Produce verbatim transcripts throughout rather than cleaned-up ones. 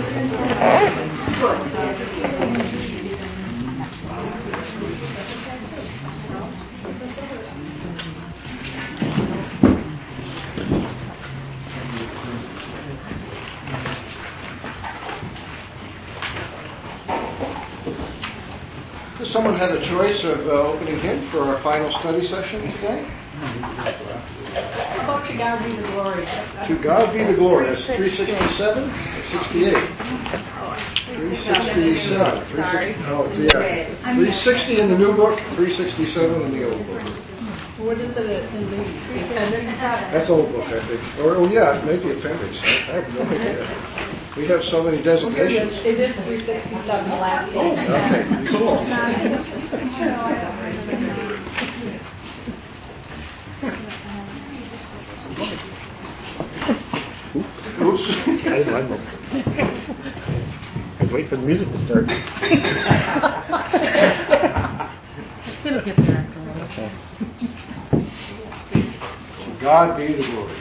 Does someone have a choice of uh, opening hymn for our final study session today? How about To God Be the Glory? To God Be the Glory. That's three sixty-seven or sixty-eight? three sixty-seven. Sorry. Oh, yeah. three sixty in the new book, three sixty-seven in the old book. What is it in the appendix? That's old book, I think. Or, oh, yeah, maybe appendix. I have no idea. We have so many designations. It is three sixty-seven, the last page. Okay. Oops. Oops. I didn't mind them. I was waiting for the music to start. It'll get there after a while. Okay. To God be the glory.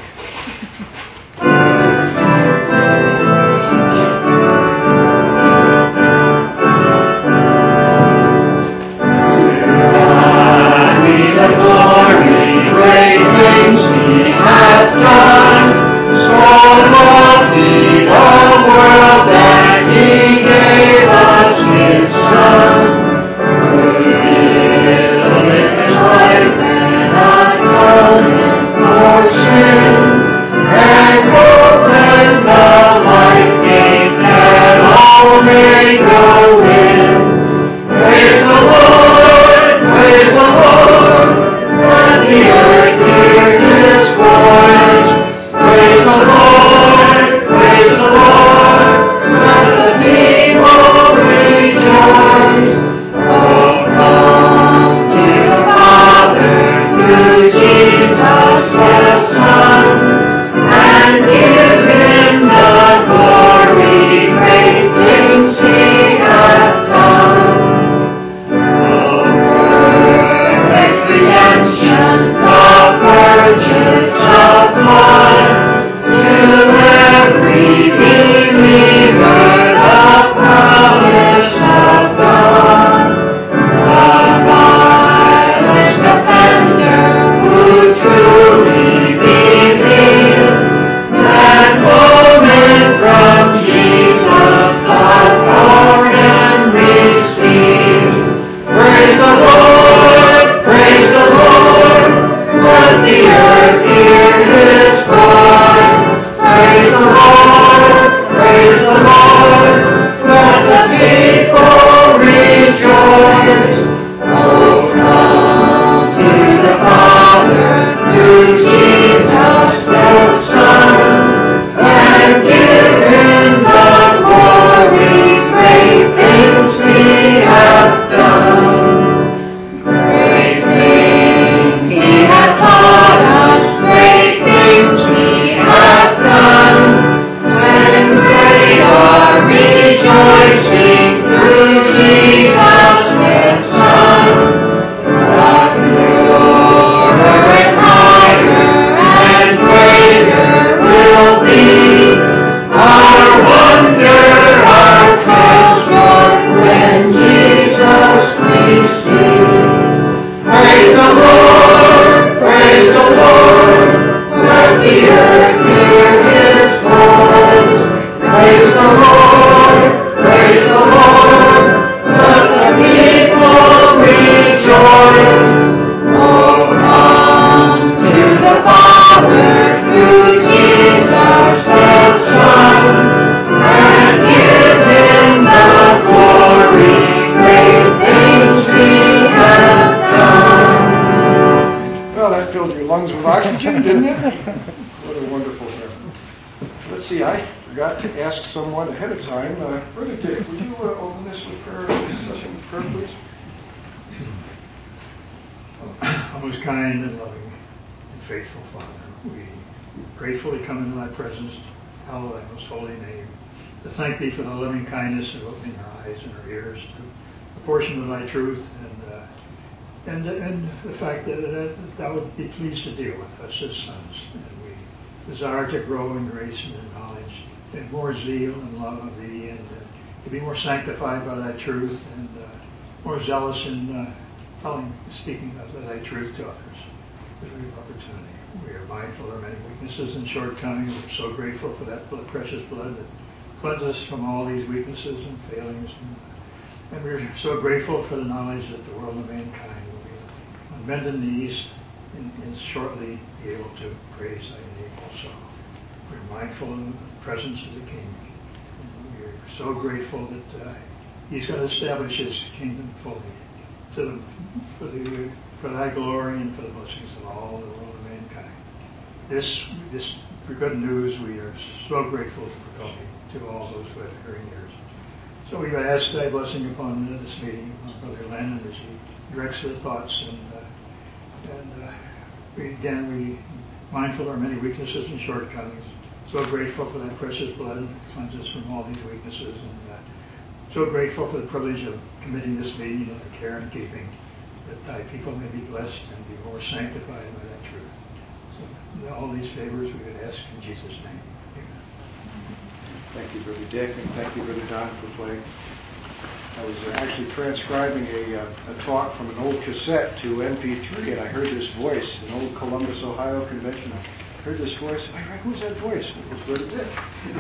Thank Thee for the loving kindness and opening our eyes and our ears to a portion of Thy truth, and uh, and and the fact that, that Thou would be pleased to deal with us as sons, and we desire to grow in grace and in knowledge in more zeal and love of thee, and uh, to be more sanctified by thy truth, and uh, more zealous in uh, telling, speaking of thy truth to others. Every opportunity. We are mindful of our many weaknesses and shortcomings. We're so grateful for that blood, precious blood that cleanses us from all these weaknesses and failings. And, and we're so grateful for the knowledge that the world of mankind will be on bended knees and, and shortly be able to praise thy name also. We're mindful of the presence of the King. And we're so grateful that uh, he's going to establish his kingdom fully to the, for, the, for thy glory and for the blessings of all the world of mankind. This, this good news we are so grateful to proclaim to all those who have hearing ears. So we ask thy blessing upon uh, this meeting, upon Brother Lennon, as he directs their thoughts. And, uh, and uh, we, again, we mindful of our many weaknesses and shortcomings. So grateful for that precious blood that cleanses from all these weaknesses. And uh, so grateful for the privilege of committing this meeting into care and keeping, that thy people may be blessed and be more sanctified by thy truth. So all these favors we would ask in Jesus' name. Amen. Thank you, Brother Dick, and thank you, Brother Don, for playing. I was uh, actually transcribing a, uh, a talk from an old cassette to M P three, and I heard this voice, an old Columbus, Ohio convention. I heard this voice, and I heard, who's that voice? It was Brother Dick.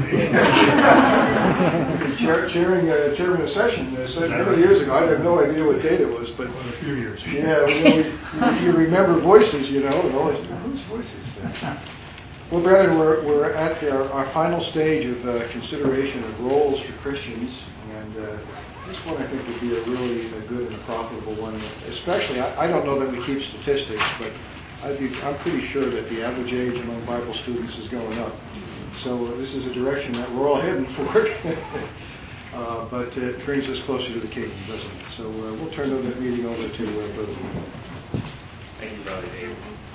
Chair, chairing, uh, chairing a session uh, many years ago. I had no idea what date it was, but Well, a few years. yeah, you, know, you, you remember voices, you know, and always, whose voice is that? Well, brethren, we're, we're at our, our final stage of uh, consideration of roles for Christians, and uh, this one I think would be a really a good and profitable one. Especially, I, I don't know that we keep statistics, but I'd be, I'm pretty sure that the average age among Bible students is going up. So uh, this is a direction that we're all heading for. uh, but uh, it brings us closer to the kingdom, doesn't it? So uh, we'll turn the meeting over to uh, Brother Lee. Thank you, Brother David.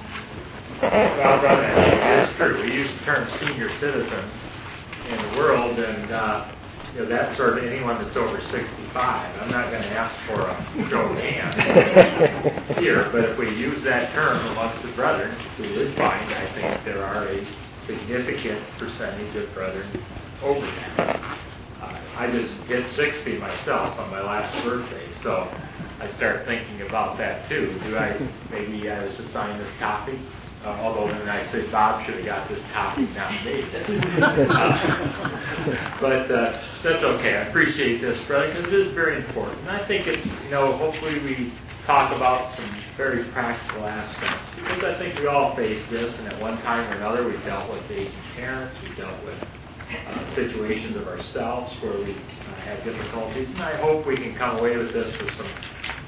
Well, Brother, it's true. We use the term senior citizens in the world, and uh, you know that's sort of anyone that's over sixty-five. I'm not going to ask for a show of hands here, but if we use that term amongst the brethren, we would find, I think, there are a significant percentage of brethren over that. Uh, I just hit sixty myself on my last birthday, so I start thinking about that too. Do I maybe I was assigned this topic? Uh, although then I say Bob should have got this topic, not me. uh, but uh, that's okay. I appreciate this, brother, because it is very important. And I think it's, you know, hopefully we talk about some very practical aspects. Because I think we all face this, and at one time or another we've dealt with aging parents, we've dealt with uh, situations of ourselves where we uh, have difficulties. And I hope we can come away with this with some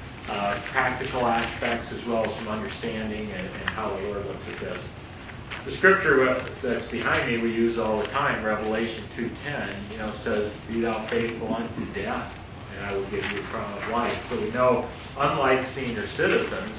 Uh, practical aspects as well as some understanding and, and how the Lord looks at this. The scripture that's behind me we use all the time, Revelation two ten, you know, says, "Be thou faithful unto death, and I will give you a crown of life." So we know, unlike senior citizens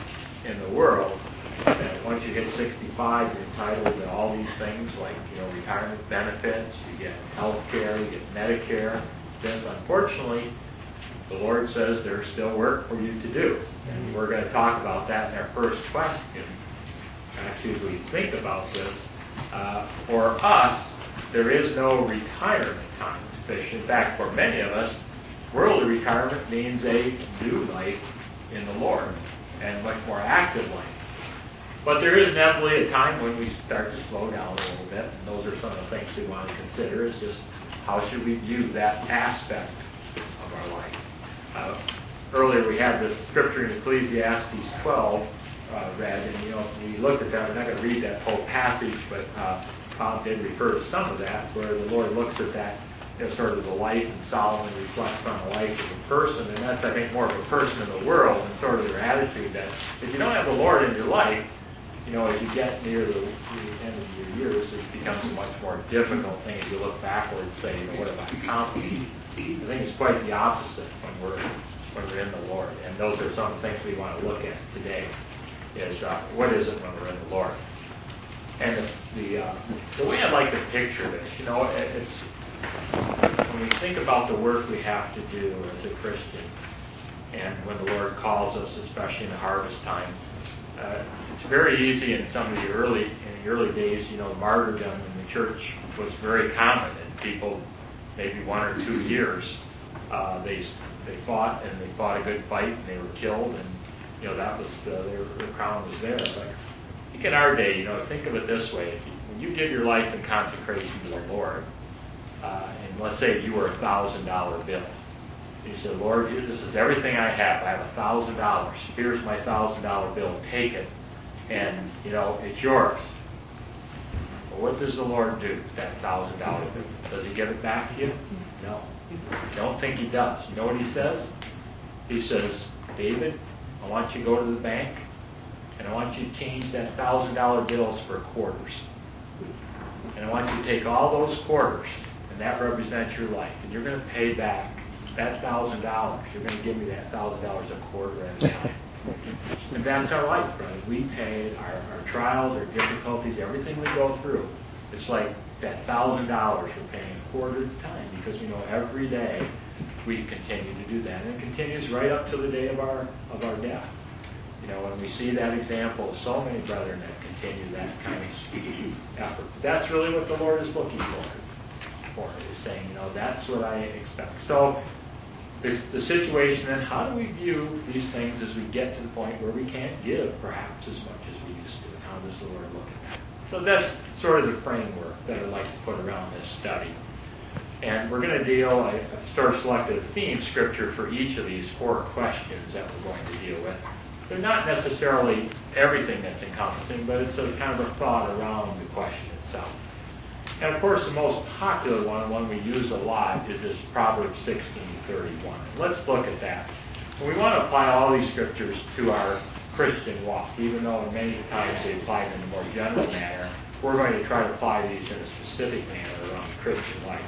in the world, that once you hit sixty-five, you're entitled to all these things like, you know, retirement benefits, you get health care, you get Medicare. This, unfortunately, the Lord says there's still work for you to do. And we're going to talk about that in our first question. Actually, as we think about this, uh, for us, there is no retirement time sufficient. In fact, for many of us, worldly retirement means a new life in the Lord and much more active life. But there is inevitably a time when we start to slow down a little bit, and those are some of the things we want to consider, is just how should we view that aspect of our life. Uh, earlier we had this scripture in Ecclesiastes twelve uh, read, and you know, we looked at that. We're not going to read that whole passage, but uh, Bob did refer to some of that, where the Lord looks at that, you know, sort of the life, and Solomon reflects on the life of a person, and that's, I think, more of a person in the world and sort of their attitude that if you don't have the Lord in your life, you know, as you get near the, the end of your years, it becomes a much more difficult thing as you look backward and say, you know, what have I accomplished? I think it's quite the opposite when we're when we're in the Lord, and those are some things we want to look at today. Is uh, what is it when we're in the Lord? And the the, uh, the way I'd like to picture this, you know, it, it's when we think about the work we have to do as a Christian, and when the Lord calls us, especially in the harvest time. Uh, it's very easy in some of the early in the early days, you know, martyrdom in the church was very common. And people, maybe one or two years, uh, they they fought and they fought a good fight and they were killed, and you know that was uh, their, their crown was there. But I think in our day, you know, think of it this way: if you, when you give your life in consecration to the Lord, uh, and let's say you were a thousand dollar bill. You said, Lord, this is everything I have. I have a thousand dollars. Here's my thousand dollar bill. Take it, and you know it's yours. But what does the Lord do with that thousand dollar bill? Does He give it back to you? No. I don't think He does. You know what He says? He says, David, I want you to go to the bank, and I want you to change that thousand dollar bills for quarters. And I want you to take all those quarters, and that represents your life, and you're going to pay back that thousand dollars. You're going to give me that thousand dollars a quarter at a time. And that's our life, brother. We pay our, our trials, our difficulties, everything we go through. It's like that thousand dollars we're paying a quarter at a time, because we know every day we continue to do that. And it continues right up to the day of our of our death. You know, when we see that example of so many brethren that continue that kind of effort. That's really what the Lord is looking for. For is saying, you know, that's what I expect. So the, the situation, and how do we view these things as we get to the point where we can't give perhaps as much as we used to, and how does the Lord look at that? So that's sort of the framework that I'd like to put around this study. And we're going to deal, I sort of selected a theme scripture for each of these four questions that we're going to deal with. They're not necessarily everything that's encompassing, but it's a kind of a thought around the question itself. And of course, the most popular one, one we use a lot, is this Proverbs sixteen thirty-one. Let's look at that. And we want to apply all these scriptures to our Christian walk, even though many times they apply in a more general manner. We're going to try to apply these in a specific manner around the Christian life.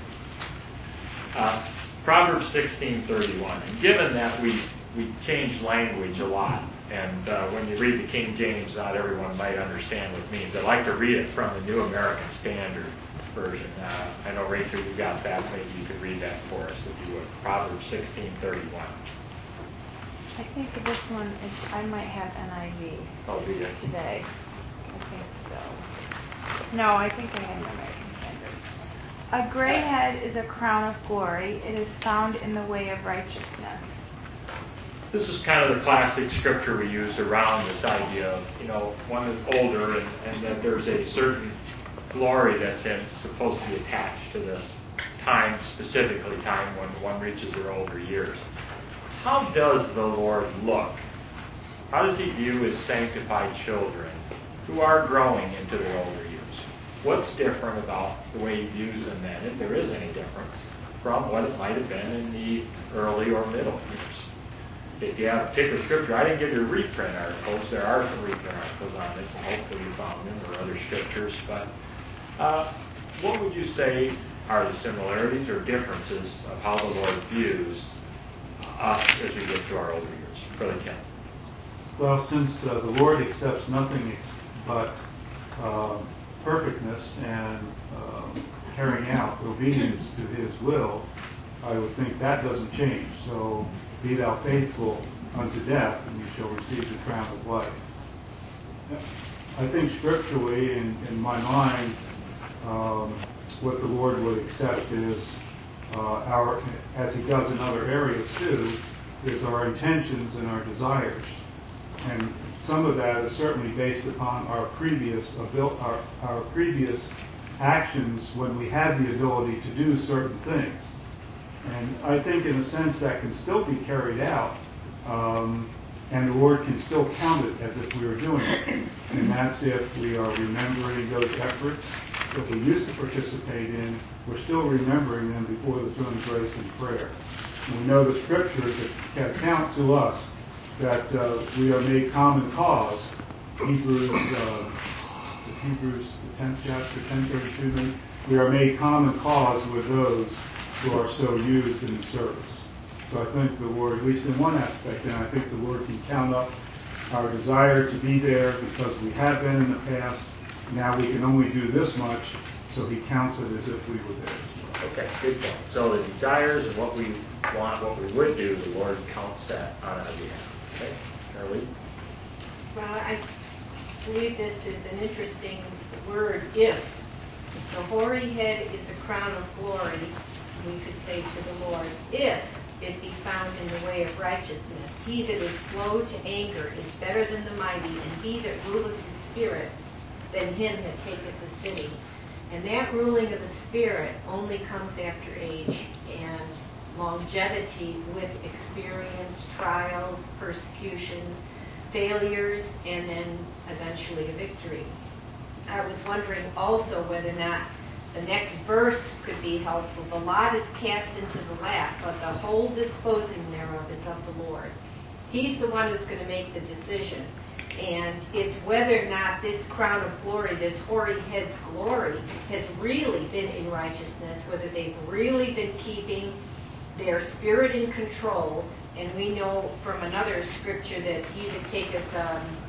Uh, Proverbs sixteen thirty-one. And given that we we change language a lot, and uh, when you read the King James, not everyone might understand what it means. I'd like to read it from the New American Standard Version. Uh, I know, Rachel, you got that. Maybe you could read that for us, if you would. Proverbs sixteen thirty-one. I think this one is, I might have N I V Oh, do you? today. I think so. No, I think I have New American Standard. A gray head is a crown of glory. It is found in the way of righteousness. This is kind of the classic scripture we use around this idea of, you know, one is older and, and that there's a certain glory that's in, supposed to be attached to this time, specifically time when one reaches their older years. How does the Lord look? How does He view His sanctified children who are growing into their older years? What's different about the way He views them then, if there is any difference, from what it might have been in the early or middle years? If you have a particular scripture, I didn't give you reprint articles. There are some reprint articles on this, and hopefully you found them, or other scriptures. But uh, what would you say are the similarities or differences of how the Lord views us as we get to our older years? Brother Ken. Well, since uh, the Lord accepts nothing ex- but uh, perfectness and uh, carrying out obedience to His will, I would think that doesn't change. So, be thou faithful unto death, and you shall receive the crown of life. I think scripturally, in, in my mind, um, what the Lord would accept is uh, our, as He does in other areas too, is our intentions and our desires. And some of that is certainly based upon our previous abil- our, our previous actions when we had the ability to do certain things. And I think in a sense that can still be carried out, um, and the Lord can still count it as if we were doing it. And that's if we are remembering those efforts that we used to participate in, we're still remembering them before the throne of grace in prayer. And we know the scriptures that can count to us that uh, we are made common cause. Hebrews, uh, is it Hebrews, the tenth chapter, ten thirty-two, maybe? We are made common cause with those who are so used in the service. So I think the Lord, at least in one aspect, and I think the Lord can count up our desire to be there because we have been in the past. Now we can only do this much, so He counts it as if we were there. Okay, good point. So the desires and what we want, what we would do, the Lord counts that on our behalf. Okay, Charlie? Well, I believe this is an interesting word, if. The hoary head is a crown of glory, we could say to the Lord, if it be found in the way of righteousness. He that is slow to anger is better than the mighty, and he that ruleth his spirit than him that taketh the city. And that ruling of the spirit only comes after age and longevity with experience, trials, persecutions, failures, and then eventually a victory. I was wondering also whether or not the next verse could be helpful. The lot is cast into the lap, but the whole disposing thereof is of the Lord. He's the one who's going to make the decision. And it's whether or not this crown of glory, this hoary head's glory, has really been in righteousness, whether they've really been keeping their spirit in control. And we know from another scripture that he that taketh, um,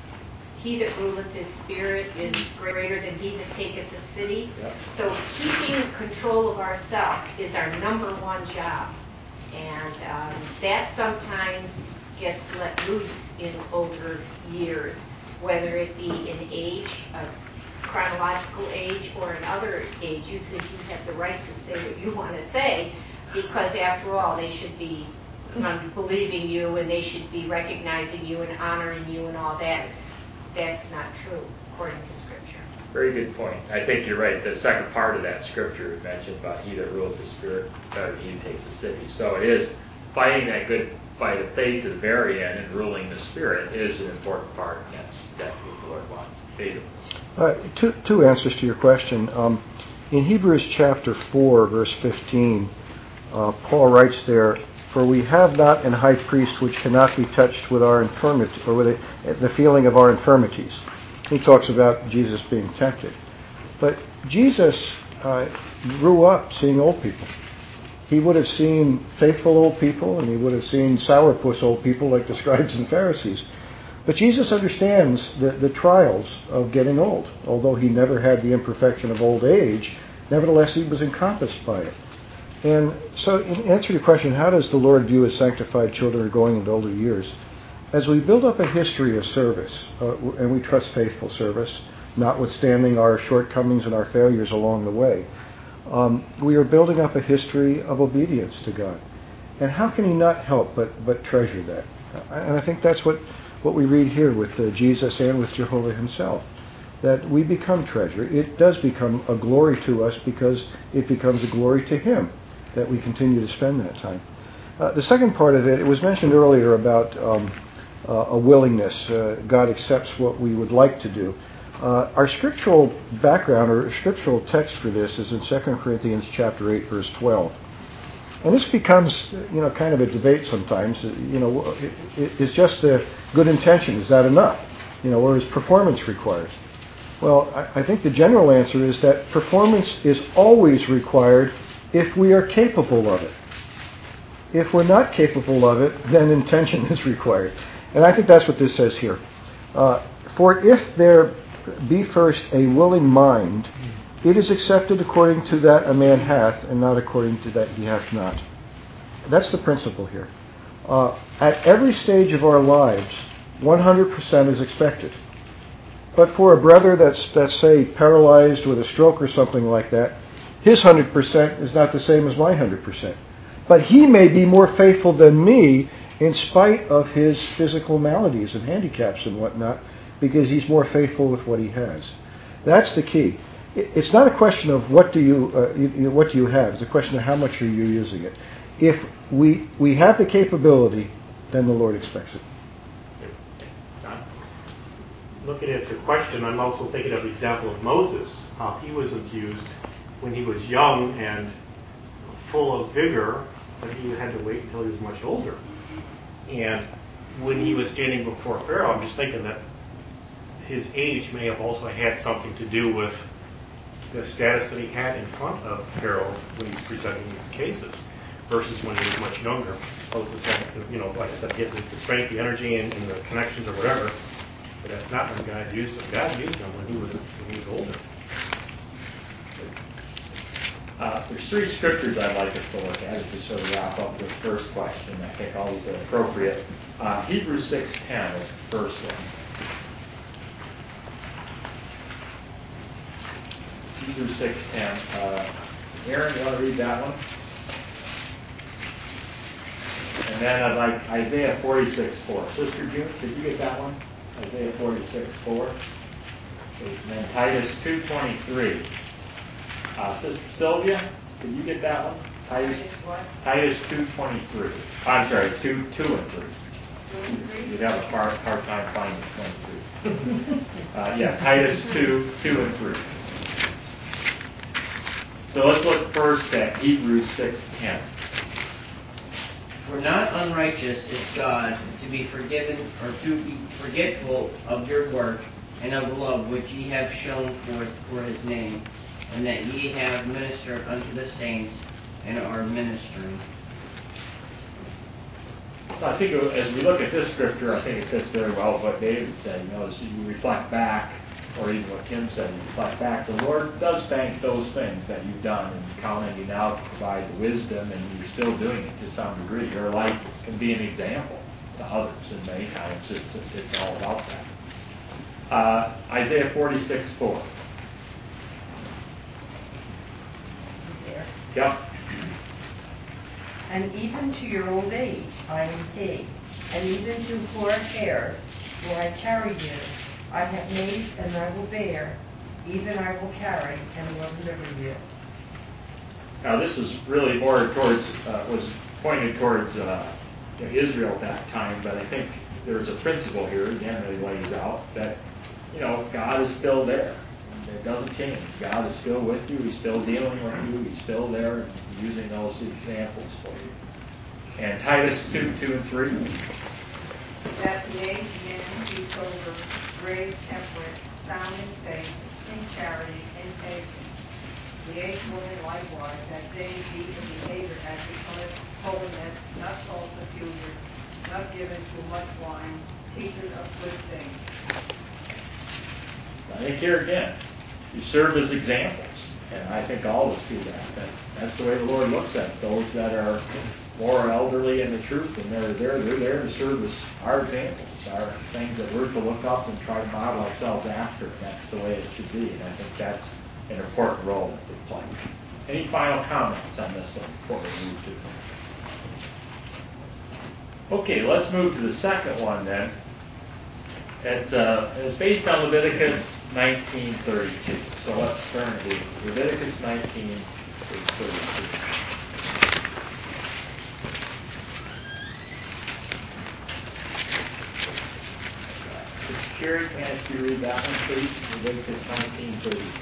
he that ruleth his spirit is greater than he that taketh the city. Yep. So keeping control of ourselves is our number one job. And um, that sometimes gets let loose in older years, whether it be in age, uh, chronological age, or in other age. You think you have the right to say what you want to say, because after all, they should be um, believing you, and they should be recognizing you and honoring you and all that. That's not true, according to Scripture. Very good point. I think you're right. The second part of that scripture mentioned about he that ruleth the spirit better than he that takes the city. So it is fighting that good fight of faith to the very end, and ruling the spirit is an important part. And that's exactly what the Lord wants. David. Uh, two, two answers to your question. Um, in Hebrews chapter four, verse fifteen, uh, Paul writes there, "For we have not an high priest which cannot be touched with our infirmity, or with the, the feeling of our infirmities." He talks about Jesus being tempted. But Jesus uh, grew up seeing old people. He would have seen faithful old people, and he would have seen sourpuss old people like the scribes and Pharisees. But Jesus understands the, the trials of getting old. Although he never had the imperfection of old age, nevertheless he was encompassed by it. And so, in answer to your question, how does the Lord view his sanctified children who are going into older years? As we build up a history of service, uh, and we trust faithful service, notwithstanding our shortcomings and our failures along the way, um, we are building up a history of obedience to God. And how can he not help but, but treasure that? And I think that's what, what we read here with uh, Jesus and with Jehovah himself, that we become treasure. It does become a glory to us because it becomes a glory to him that we continue to spend that time. Uh, the second part of it, it was mentioned earlier about um, uh, a willingness. Uh, God accepts what we would like to do. Uh, our scriptural background or scriptural text for this is in Second Corinthians chapter eight, verse twelve. And this becomes, you know, kind of a debate sometimes. You know, is just a good intention, is that enough? You know, or is performance required? Well, I, I think the general answer is that performance is always required if we are capable of it. If we're not capable of it, then intention is required. And I think that's what this says here. Uh, For if there be first a willing mind, it is accepted according to that a man hath, and not according to that he hath not. That's the principle here. Uh, at every stage of our lives, one hundred percent is expected. But for a brother that's, that's say, paralyzed with a stroke or something like that, his one hundred percent is not the same as my one hundred percent. But he may be more faithful than me in spite of his physical maladies and handicaps and whatnot, because he's more faithful with what he has. That's the key. It's not a question of what do you, uh, you, you know, what do you have. It's a question of how much are you using it. If we we have the capability, then the Lord expects it. Looking at your question, I'm also thinking of the example of Moses. How he was abused when he was young and full of vigor, but he had to wait until he was much older. And when he was standing before Pharaoh, I'm just thinking that his age may have also had something to do with the status that he had in front of Pharaoh when he's presenting these cases, versus when he was much younger. Moses had, you know, like I said, get the strength, the energy, and, and the connections or whatever. But that's not when God used him. God used him when he was when he was older. Uh, there's three scriptures I'd like us to look at as we sort of wrap up this first question. I think all these are appropriate. Uh, Hebrews six ten is the first one. Hebrews six ten. Uh, Aaron, you want to read that one? And then I'd like Isaiah forty-six four. Sister June, did you get that one? Isaiah forty-six four. And then Titus two twenty-three. Uh, Sister Sylvia, did you get that one? Titus, Titus two twenty-three. I'm sorry, two two and three. You'd have a hard, hard time finding twenty-three. uh, yeah, Titus two two and three. So let's look first at Hebrews six ten. For not unrighteous is God to be forgiven or to be forgetful of your work and of the love which ye have shown forth for his name, and that ye have ministered unto the saints and are ministering. I think as we look at this scripture, I think it fits very well with what David said. You know, as you reflect back, or even what Kim said, you reflect back, the Lord does thank those things that you've done and count on you now to provide the wisdom, and you're still doing it to some degree. Your life can be an example to others, and many times it's, it's all about that. Uh, Isaiah forty-six four. There. Yep. And even to your old age I am he, and even to poor hairs will I carry you. I have made and I will bear, even I will carry and will deliver you. Now this is really more towards, uh, was pointed towards uh, you know, Israel at that time, but I think there's a principle here, again, that he lays out, that, you know, God is still there. It doesn't change. God is still with you. He's still dealing with you. He's still there and using those examples for you. And Titus two, two and three. That the aged men be sober, grave, temperate, sound in faith, in charity, in patience. The aged woman likewise, that they be in behavior as becometh holiness, not false accusers, not given to much wine, teachers of good things. I think here again, you serve as examples, and I think all of us do that. that. That's the way the Lord looks at it. Those that are more elderly in the truth, and they're there, they're there to serve as our examples, our things that we're to look up and try to model ourselves after. That's the way it should be, and I think that's an important role that they play. Any final comments on this one before we move to? Okay, let's move to the second one then. It's, uh, it's based on Leviticus nineteen thirty-two. So let's turn to Leviticus nineteen thirty-two. Sherry, can I ask you to read that one, please? Leviticus nineteen thirty-two.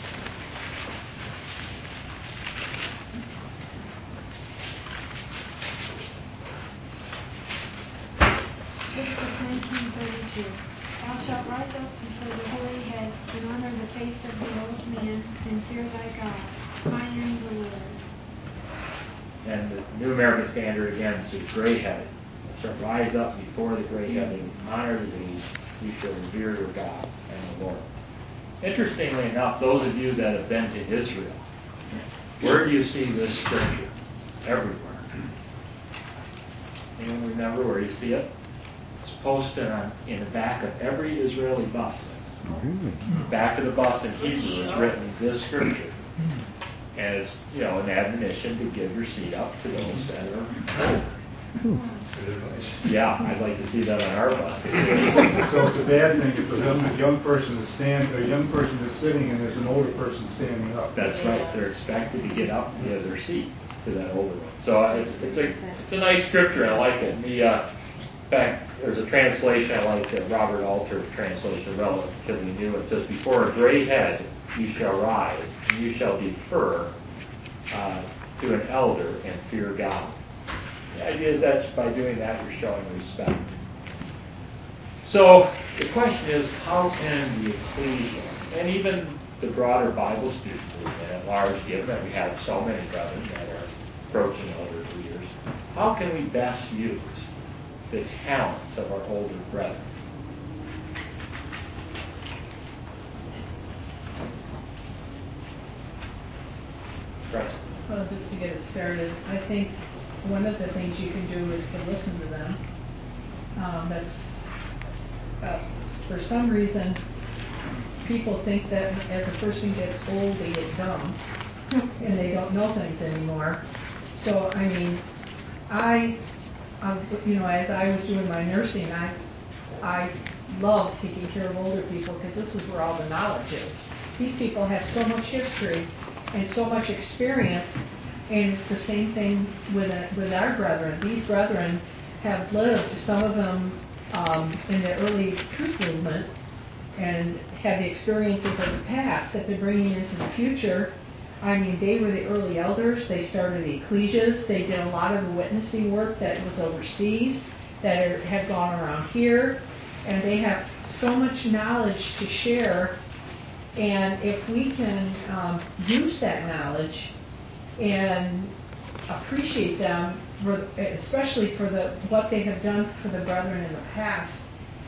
Leviticus nineteen thirty-two. Thou shalt rise up before the holy head, and honor the face of the old man, and fear thy God. I am the Lord. And the New American Standard again says, gray-headed. Thou shalt rise up before the gray-headed, and honor the aged. You shall revere your God and the Lord. Interestingly enough, those of you that have been to Israel, where do you see this scripture? Everywhere. Anyone remember where you see it? It's posted on, in the back of every Israeli bus. The back of the bus in Hebrew is written this scripture. And it's, you know, an admonition to give your seat up to those that are older. Yeah, I'd like to see that on our bus. So it's a bad thing if a young, young person is stand, a young person is sitting and there's an older person standing up. That's right. They're expected to get up and give their seat to that older one. So uh, it's, it's a it's a nice scripture. I like it. And the, uh, in fact, there's a translation I like that Robert Alter translation, relatively new. It says, "Before a gray head you shall rise, and you shall defer uh, to an elder and fear God." The idea is that by doing that, you're showing respect. So the question is, how can the ecclesia, and even the broader Bible student movement at large, given that we have so many brethren that are approaching older years, how can we best use the talents of our older brethren? Right. Well, just to get it started, I think one of the things you can do is to listen to them. Um, that's, uh, for some reason, people think that as a person gets old, they get dumb, and they don't know things anymore. So, I mean, I, uh, you know, as I was doing my nursing, I, I love taking care of older people because this is where all the knowledge is. These people have so much history and so much experience, and it's the same thing with uh, with our brethren. These brethren have lived, some of them um, in the early truth movement, and have the experiences of the past that they're bringing into the future. I mean, they were the early elders. They started the ecclesias. They did a lot of the witnessing work that was overseas, that are, have gone around here, and they have so much knowledge to share. And if we can um, use that knowledge and appreciate them, for, especially for the what they have done for the brethren in the past,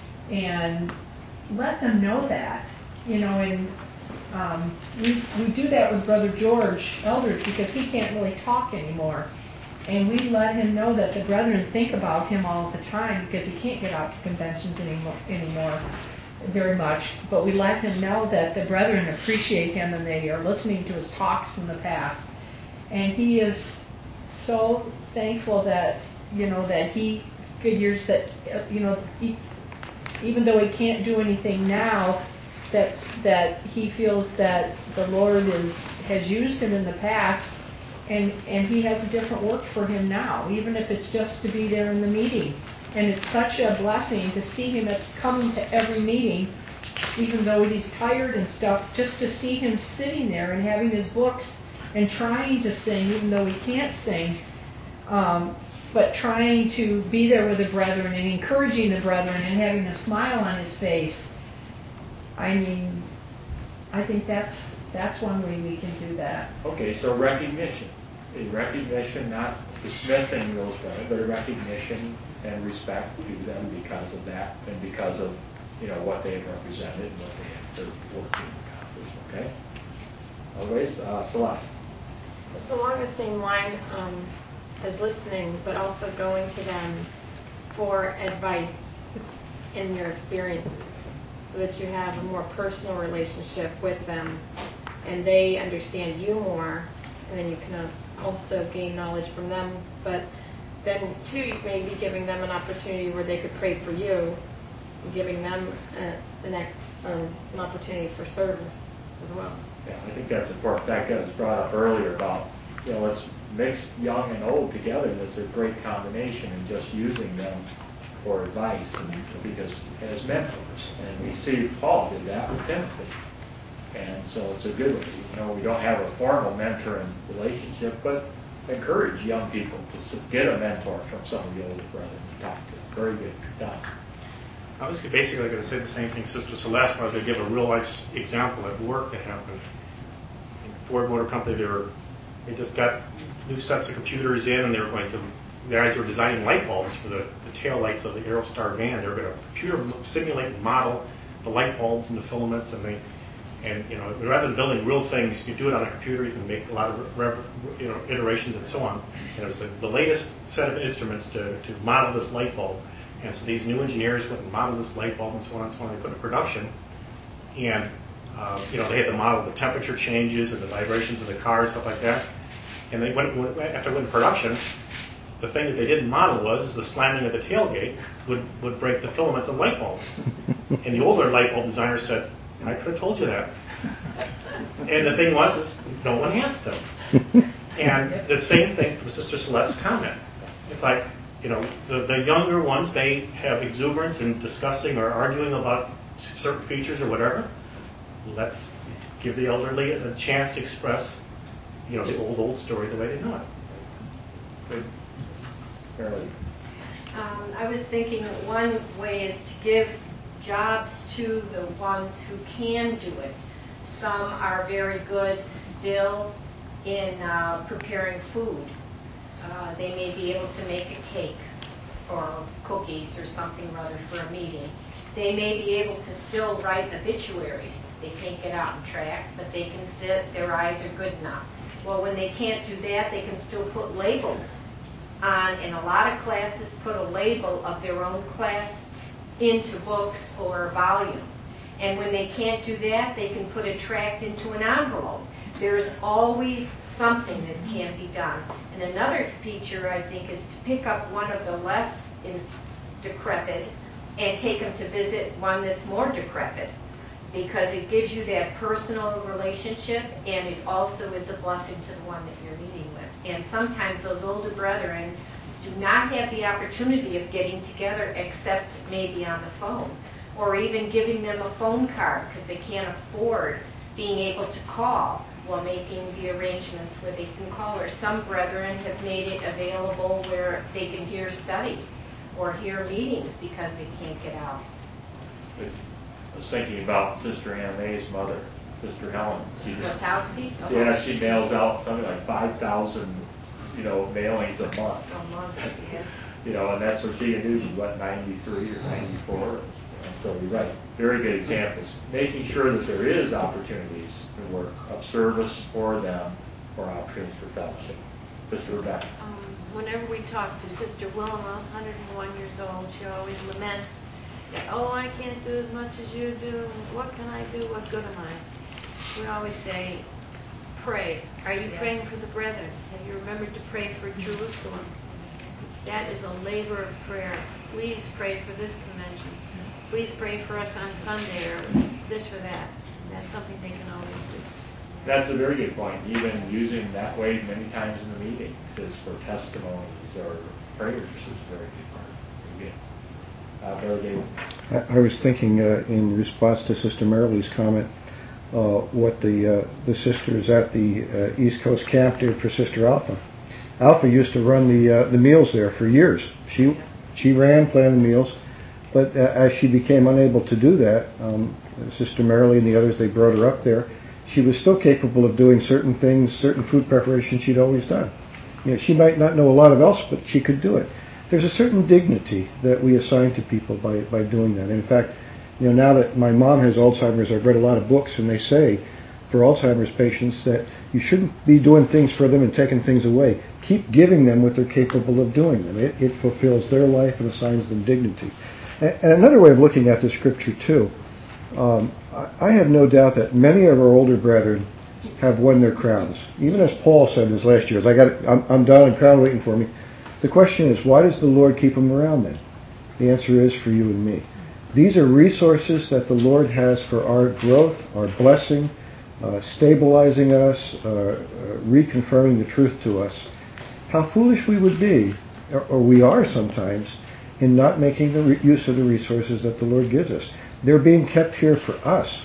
and let them know that, you know, and um, we we do that with Brother George Eldridge because he can't really talk anymore, and we let him know that the brethren think about him all the time because he can't get out to conventions anymore anymore very much, but we let him know that the brethren appreciate him and they are listening to his talks from the past. And he is so thankful that, you know, that he figures that, you know, he, even though he can't do anything now, that that he feels that the Lord is has used him in the past, and, and he has a different work for him now, even if it's just to be there in the meeting. And it's such a blessing to see him at coming to every meeting, even though he's tired and stuff, just to see him sitting there and having his books and trying to sing, even though he can't sing, um, but trying to be there with the brethren and encouraging the brethren and having a smile on his face. I mean, I think that's that's one way we can do that. Okay, so recognition. A recognition, not dismissing those brethren, but a recognition and respect to them because of that and because of, you know, what they have represented and what they have their work being accomplished. Okay? Otherwise, uh, Celeste. So along the same line um, as listening, but also going to them for advice in your experiences, so that you have a more personal relationship with them and they understand you more, and then you can also gain knowledge from them. But then, too, you may be giving them an opportunity where they could pray for you, and giving them uh, an, act, um, an opportunity for service as well. Yeah, I think that's important. That was brought up earlier about, you know, let's mix young and old together. That's a great combination, and just using them for advice, and because as mentors. And we see Paul did that with Timothy. And so it's a good one. You know, we don't have a formal mentoring relationship, but encourage young people to get a mentor from some of the older brethren to talk to. Very good. Done. I was basically going to say the same thing Sister Celeste, but I was going to give a real life example at work that happened. In Ford Motor Company, they were they just got new sets of computers in, and they were going to, the guys were designing light bulbs for the, the tail lights of the Aerostar van. They were going to computer simulate and model the light bulbs and the filaments, and they And, you know, rather than building real things, you do it on a computer, you can make a lot of, you know, iterations and so on. And it was the, the latest set of instruments to, to model this light bulb. And so these new engineers went and modeled this light bulb and so on and so on. They put it in production. And, uh, you know, they had to model the temperature changes and the vibrations of the car, stuff like that. And they went, went after it went in production, the thing that they didn't model was is the slamming of the tailgate would, would break the filaments of light bulbs. And the older light bulb designer said, I could have told you that. And the thing was, is no one asked them. And the same thing from Sister Celeste's comment. It's like, you know, the, the younger ones may have exuberance in discussing or arguing about certain features or whatever. Let's give the elderly a chance to express, you know, the old, old story the way they know it. Good. Fairly. Um, I was thinking one way is to give jobs to the ones who can do it. Some are very good still in uh, preparing food. Uh, they may be able to make a cake or cookies or something rather for a meeting. They may be able to still write obituaries. They can't get out and track, but they can sit, their eyes are good enough. Well, when they can't do that, they can still put labels on, and a lot of classes put a label of their own class into books or volumes. And when they can't do that, they can put a tract into an envelope. There's always something that can be done. And another feature, I think, is to pick up one of the less in decrepit and take them to visit one that's more decrepit, because it gives you that personal relationship, and it also is a blessing to the one that you're meeting with. And sometimes those older brethren do not have the opportunity of getting together except maybe on the phone, or even giving them a phone card because they can't afford being able to call while making the arrangements where they can call. Or some brethren have made it available where they can hear studies or hear meetings because they can't get out. I was thinking about Sister Anna Mae's mother, Sister Helen. She, Slotowski? Oh, yeah, she mails out something like five thousand, you know, mailings a month. A month, yeah. You know, and that's what she can do. She's what, ninety-three or ninety-four? So you're right. Very good examples. Making sure that there is opportunities to work of service for them or opportunities for fellowship. Sister Rebecca. Um, whenever we talk to Sister Wilma, one hundred and one years old, she always laments, oh, I can't do as much as you do. What can I do? What good am I? We always say, pray. Are you Yes. praying for the brethren? Have you remembered to pray for Jerusalem? That is a labor of prayer. Please pray for this convention. Please pray for us on Sunday or this or that. That's something they can always do. That's a very good point. Even using that way many times in the meetings is for testimonies or prayers is a very good part. Very good. Uh, Brother David. I, I was thinking uh, in response to Sister Marilee's comment, uh, what the uh, the sisters at the uh, East Coast camp did for Sister Alpha. Alpha used to run the uh, the meals there for years. She she ran, planned the meals, but uh, as she became unable to do that, um, Sister Marilee and the others, they brought her up there. She was still capable of doing certain things, certain food preparations she'd always done. You know, she might not know a lot of else, but she could do it. There's a certain dignity that we assign to people by, by doing that. And in fact, you know, now that my mom has Alzheimer's, I've read a lot of books, and they say for Alzheimer's patients that you shouldn't be doing things for them and taking things away. Keep giving them what they're capable of doing. Them. It, it fulfills their life and assigns them dignity. And, and another way of looking at the scripture too, um, I, I have no doubt that many of our older brethren have won their crowns. Even as Paul said in his last years, I got, it, I'm, I'm done, a crown waiting for me. The question is, why does the Lord keep them around then? The answer is for you and me. These are resources that the Lord has for our growth, our blessing, uh, stabilizing us, uh, uh, reconfirming the truth to us. How foolish we would be, or, or we are sometimes, in not making the re- use of the resources that the Lord gives us. They're being kept here for us.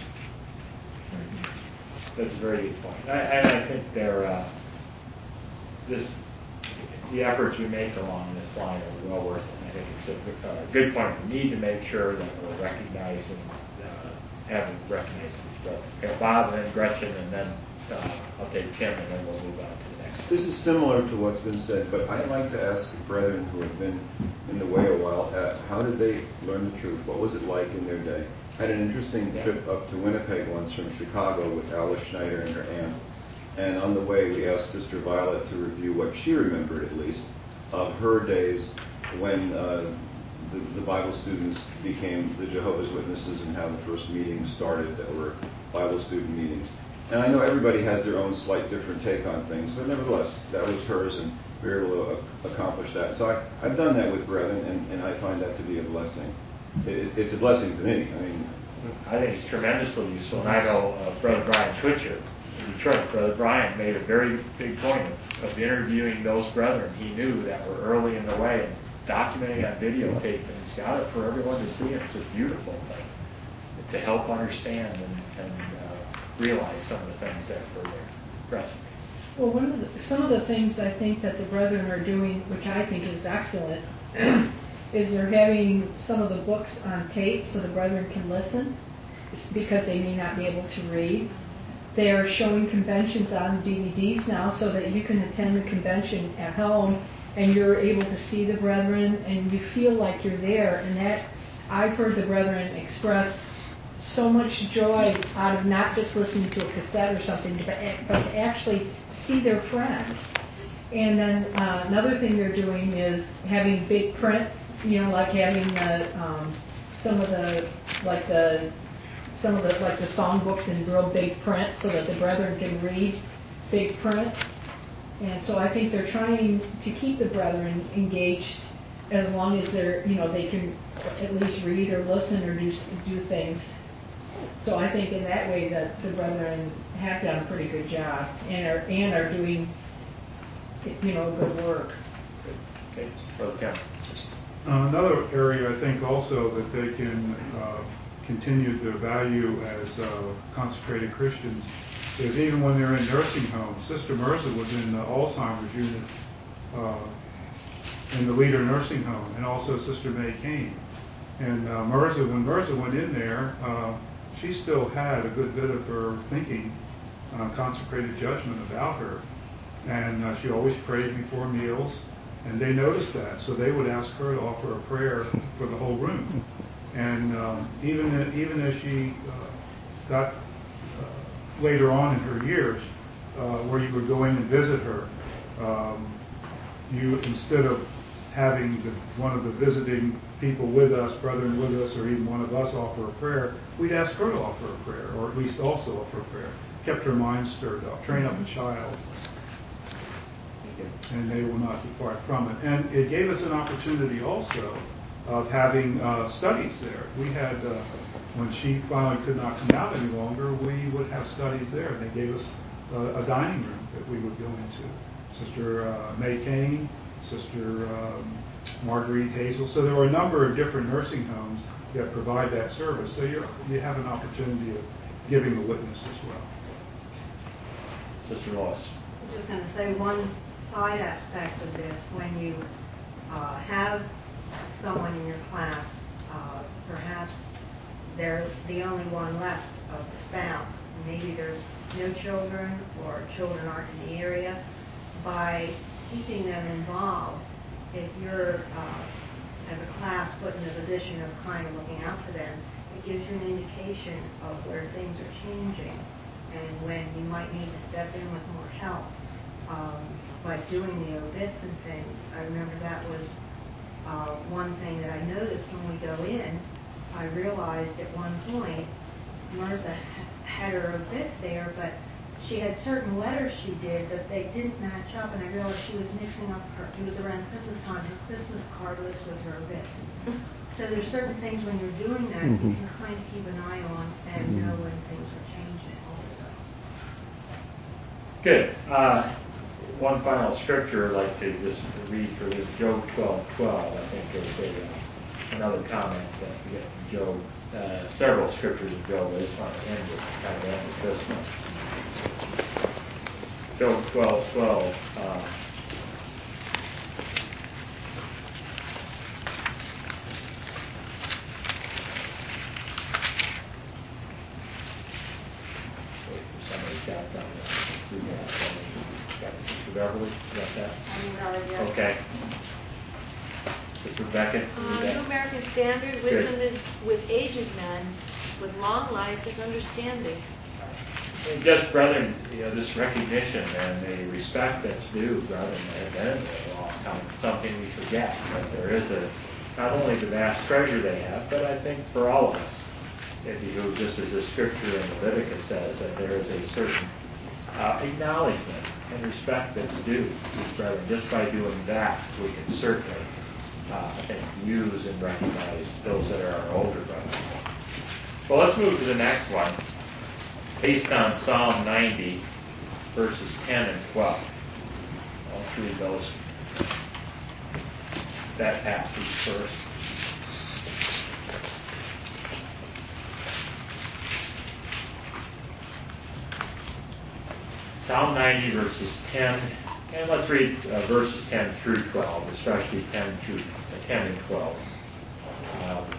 That's a very good point. I, and I think they're, uh, this, the efforts we make along this line are well worth it. I think it's a uh, good point. We need to make sure that we're recognizing, uh, having recognized these brothers. Okay, Bob, and then Gretchen, and then uh, I'll take Tim, and then we'll move on to the next. This is similar to what's been said, but I'd like to ask brethren who have been in the way a while, uh, how did they learn the truth? What was it like in their day? I had an interesting Yeah. trip up to Winnipeg once from Chicago with Alice Schneider and her aunt. And on the way, we asked Sister Violet to review what she remembered, at least, of her days when uh, the, the Bible students became the Jehovah's Witnesses and how the first meetings started that were Bible student meetings. And I know everybody has their own slight different take on things, but nevertheless, that was hers, and we were able to uh, accomplish that. So I, I've done that with brethren, and, and I find that to be a blessing. It, it's a blessing to me. I mean, I think it's tremendously useful. And I know uh, Brother Brian Twitcher in Detroit. Brother Brian made a very big point of, of interviewing those brethren he knew that were early in the way and documenting on videotape, and he's got it for everyone to see. And it's a beautiful thing to help understand and, and uh, realize some of the things that were there. Gretchen. Well, one of the, some of the things I think that the brethren are doing, which I think is excellent, is they're having some of the books on tape so the brethren can listen, because they may not be able to read. They are showing conventions on D V Ds now so that you can attend the convention at home and you're able to see the brethren and you feel like you're there. And that, I've heard the brethren express so much joy out of not just listening to a cassette or something, but, but to actually see their friends. And then uh, another thing they're doing is having big print, you know, like having the, um, some of the, like the some of the, like the songbooks in real big print so that the brethren can read big print. And so I think they're trying to keep the brethren engaged as long as they're, you know, they can at least read or listen or do do things. So I think in that way that the brethren have done a pretty good job and are and are doing, you know, good work. Okay, okay. Uh, another area I think also that they can uh, continue their value as uh, consecrated Christians is even when they're in nursing homes. Sister Mirza was in the Alzheimer's unit uh, in the Leader Nursing Home, and also Sister May Kane. And uh, Mirza, when Mirza went in there, uh, she still had a good bit of her thinking, uh, consecrated judgment about her. And uh, she always prayed before meals, and they noticed that. So they would ask her to offer a prayer for the whole room. And uh, even, even as she uh, got uh, later on in her years, uh, where you would go in and visit her, um, you, instead of having the, one of the visiting people with us, brethren with us, or even one of us offer a prayer, we'd ask her to offer a prayer, or at least also offer a prayer. Kept her mind stirred up, train up a child, and they will not depart from it. And it gave us an opportunity also of having uh, studies there. We had, uh, when she finally could not come out any longer, we would have studies there, and they gave us uh, a dining room that we would go into. Sister uh, May Kane, Sister um, Marguerite Hazel. So there were a number of different nursing homes that provide that service. So you you have an opportunity of giving a witness as well. Sister Lois. I was just going to say one side aspect of this. When you uh, have someone in your class, uh, perhaps they're the only one left of the spouse. Maybe there's no children or children aren't in the area. By keeping them involved, if you're, uh, as a class, put in the position of kind of looking out for them, it gives you an indication of where things are changing and when you might need to step in with more help. Um, by doing the obits and things, I remember that was uh, one thing that I noticed when we go in. I realized at one point, Mirza had her obits there, but she had certain letters she did that they didn't match up, and I realized she was mixing up her, it was around Christmas time, her Christmas card list with her obits. So there's certain things when you're doing that, mm-hmm. you can kind of keep an eye on and mm-hmm. know when things are changing also. Good. Uh, one final scripture I'd like to just read for this, Job twelve twelve. I think there's a, uh, another comment that we get from Job. Uh, several scriptures of Job. I just want to end with, kind of end with this one. Job twelve twelve. Uh, wait for somebody's got that. Got Sister Beverly? You got that? I got it, yeah. Okay. Sister Rebecca? Uh, New American Standard, wisdom Good. Is with aged men, with long life is understanding. And just, brethren, you know, this recognition and the respect that's due, brethren, that have been in there a long time, it's something we forget. That there is a, not only the vast treasure they have, but I think for all of us, if you go just as the scripture in Leviticus says, that there is a certain uh, acknowledgement and respect that's due to brethren. Just by doing that, we can certainly, uh, I think, use and recognize those that are our older brethren. Well, let's move to the next one. Based on Psalm ninety, verses ten and twelve. I'll read those, that passage first. Psalm ninety, verses ten, and let's read uh, verses ten through twelve, especially ten through uh, ten and twelve. Um,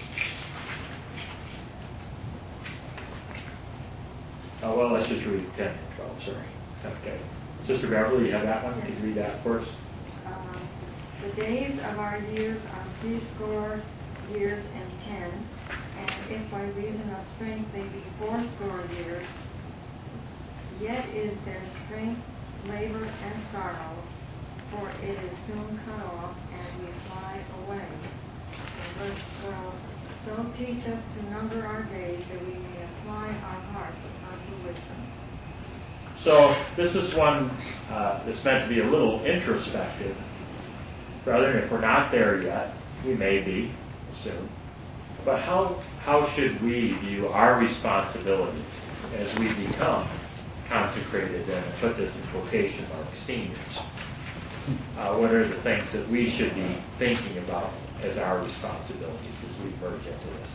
Oh, well, let's just read ten and twelve, sorry. Okay. Sister Beverly, you have that one? Can you read that for us? Um, the days of our years are threescore years and ten, and if by reason of strength they be fourscore years, yet is their strength labor and sorrow, for it is soon cut off, and we fly away. So verse twelve. So teach us to number our days that we may apply our hearts unto wisdom. So this is one uh, that's meant to be a little introspective. Brethren, if we're not there yet, we may be soon. But how how should we view our responsibility as we become consecrated, and I put this in quotation marks, seniors? Uh, what are the things that we should be thinking about as our responsibilities as we merge into this?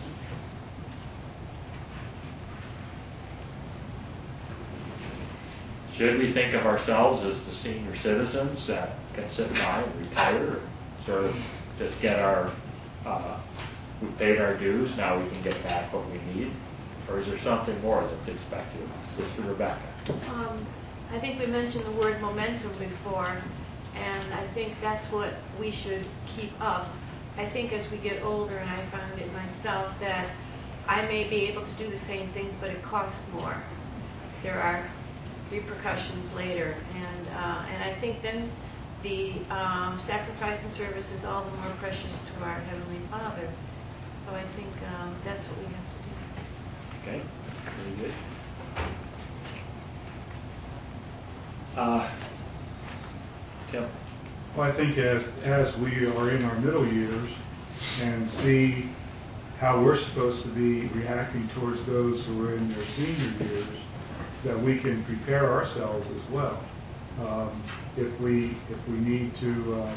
Should we think of ourselves as the senior citizens that can sit by and retire, or sort of just get our, uh, we paid our dues, now we can get back what we need? Or is there something more that's expected of us? Sister Rebecca. Um, I think we mentioned the word momentum before, and I think that's what we should keep up. I think as we get older, and I found it myself, that I may be able to do the same things, but it costs more. There are repercussions later, and uh, and I think then the um, sacrifice and service is all the more precious to our Heavenly Father. So I think um, that's what we have to do. Okay, very good. Uh, Tim? Well, I think as as we are in our middle years and see how we're supposed to be reacting towards those who are in their senior years, that we can prepare ourselves as well. Um, if we if we need to uh,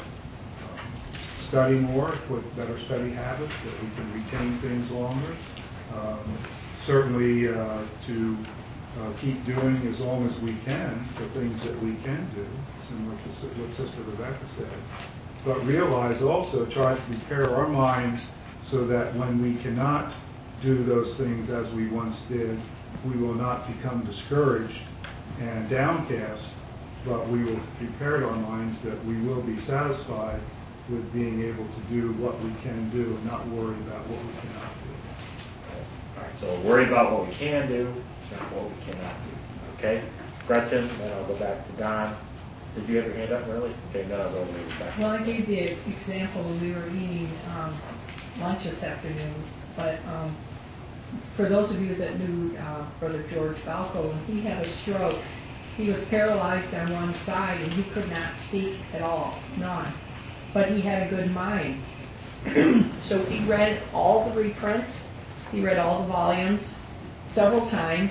study more, put better study habits, that we can retain things longer. Um, certainly uh, to uh, keep doing as long as we can the things that we can do, similar to what Sister Rebecca said. But realize also, try to prepare our minds so that when we cannot do those things as we once did, we will not become discouraged and downcast, but we will prepare our minds that we will be satisfied with being able to do what we can do and not worry about what we cannot do. All right, so worry about what we can do, not what we cannot do. Okay? Gretchen, then I'll go back to Don. Did you have your hand up, Merle? Okay, then I'll go to Rebecca. Well, I gave the example when we were eating um, lunch this afternoon, but um, for those of you that knew uh, Brother George Balco, when he had a stroke, he was paralyzed on one side and he could not speak at all, none. But he had a good mind. So he read all the reprints, he read all the volumes several times,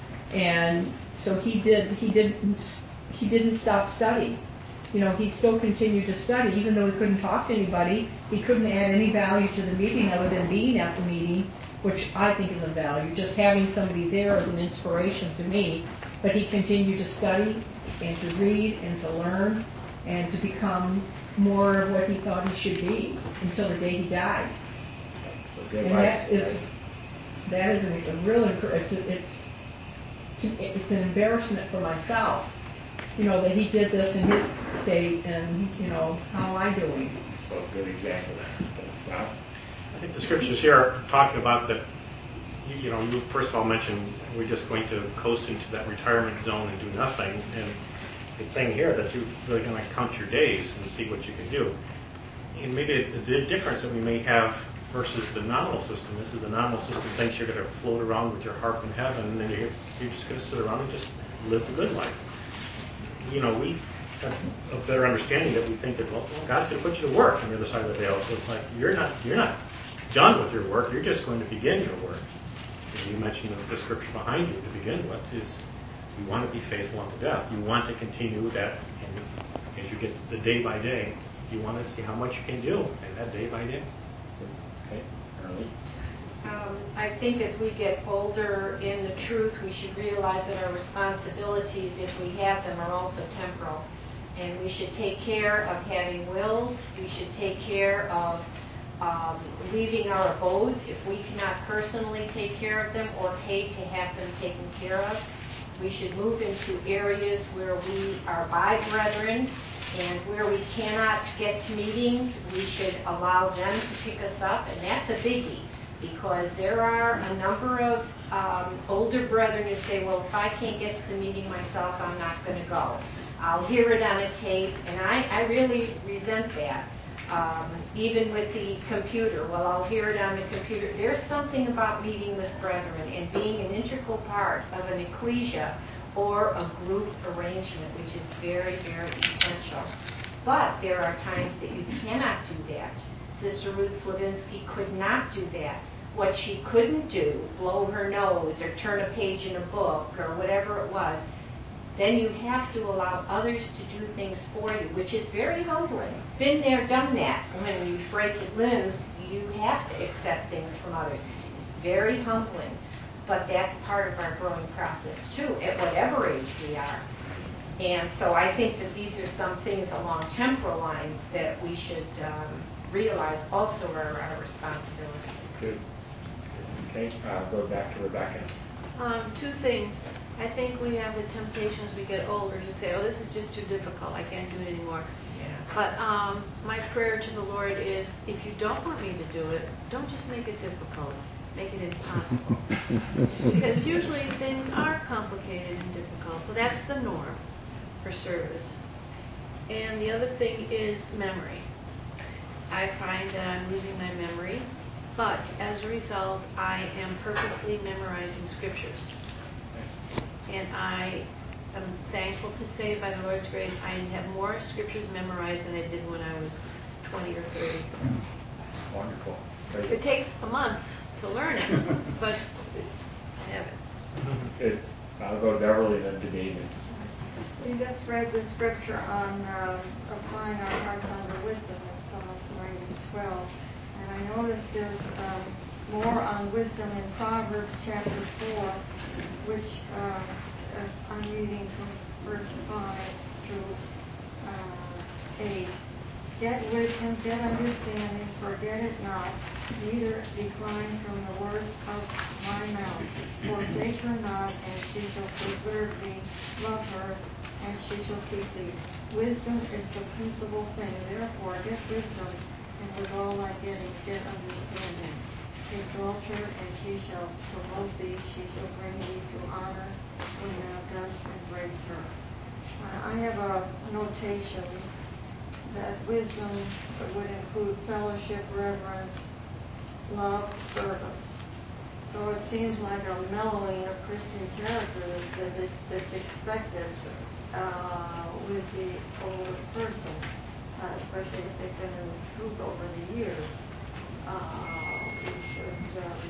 and so he did. He didn't. He didn't stop studying. You know, he still continued to study, even though he couldn't talk to anybody. He couldn't add any value to the meeting other than being at the meeting, which I think is a value. Just having somebody there is an inspiration to me. But he continued to study and to read and to learn and to become more of what he thought he should be until the day he died. And that is that is a, a real it's it's it's an embarrassment for myself, you know, that he did this in his state, and you know, how am I doing? So good example. Wow. I think the scriptures here are talking about that. You know, you first of all mentioned we're just going to coast into that retirement zone and do nothing, and it's saying here that you're really going to count your days and see what you can do. And maybe it's a difference that we may have versus the nominal system. This is the nominal system thinks you're going to float around with your harp in heaven, and then you're, you're just going to sit around and just live the good life. You know, we have a better understanding that we think that, well, God's going to put you to work on the other side of the veil. So it's like you're not you're not done with your work. You're just going to begin your work. And you mentioned the, the scripture behind you to begin with is you want to be faithful unto death. You want to continue that, and as you get the day by day, you want to see how much you can do in that day by day. Okay, Early. Um, I think as we get older in the truth, we should realize that our responsibilities, if we have them, are also temporal. And we should take care of having wills. We should take care of um, leaving our abodes if we cannot personally take care of them or pay to have them taken care of. We should move into areas where we are by brethren, and where we cannot get to meetings, we should allow them to pick us up, and that's a biggie, because there are a number of um, older brethren who say, well, if I can't get to the meeting myself, I'm not going to go. I'll hear it on a tape, and I, I really resent that. Um, even with the computer, well, I'll hear it on the computer. There's something about meeting with brethren and being an integral part of an ecclesia or a group arrangement, which is very, very essential. But there are times that you cannot do that. Sister Ruth Slavinsky could not do that. What she couldn't do, blow her nose or turn a page in a book or whatever it was, then you have to allow others to do things for you, which is very humbling. Been there, done that. When you break your limbs, you have to accept things from others. It's very humbling, but that's part of our growing process too, at whatever age we are. And so I think that these are some things along temporal lines that we should um, realize also are our responsibility. Good. Okay, uh, go back to Rebecca. Um, two things. I think we have the temptation as we get older to say, oh, this is just too difficult. I can't do it anymore. Yeah. But um, my prayer to the Lord is, if you don't want me to do it, don't just make it difficult. Make it impossible. Because usually things are complicated and difficult. So that's the norm for service. And the other thing is memory. I find that I'm losing my memory. But as a result, I am purposely memorizing scriptures. And I am thankful to say, by the Lord's grace, I have more scriptures memorized than I did when I was twenty or thirty. Wonderful. It takes a month to learn it, but I have it. Good. I'll go to Beverly, then to David. We just read the scripture on uh, applying our hearts unto wisdom in Psalms ninety twelve. And I noticed there's um, more on wisdom in Proverbs chapter four, which uh, I'm reading from verse five through uh, eight. Get wisdom, get understanding, forget it not, neither decline from the words of my mouth. Forsake her not, and she shall preserve thee. Love her, and she shall keep thee. Wisdom is the principal thing. Therefore, get wisdom, and with all thy getting, get understanding. Exalt her, and she shall promote thee. She shall bring thee to honor when thou dost embrace her. Uh, I have a notation that wisdom would include fellowship, reverence, love, service. So it seems like a mellowing of Christian character that it's, that's expected uh, with the older person, uh, especially if they've been in the truth over the years. Uh, we should um,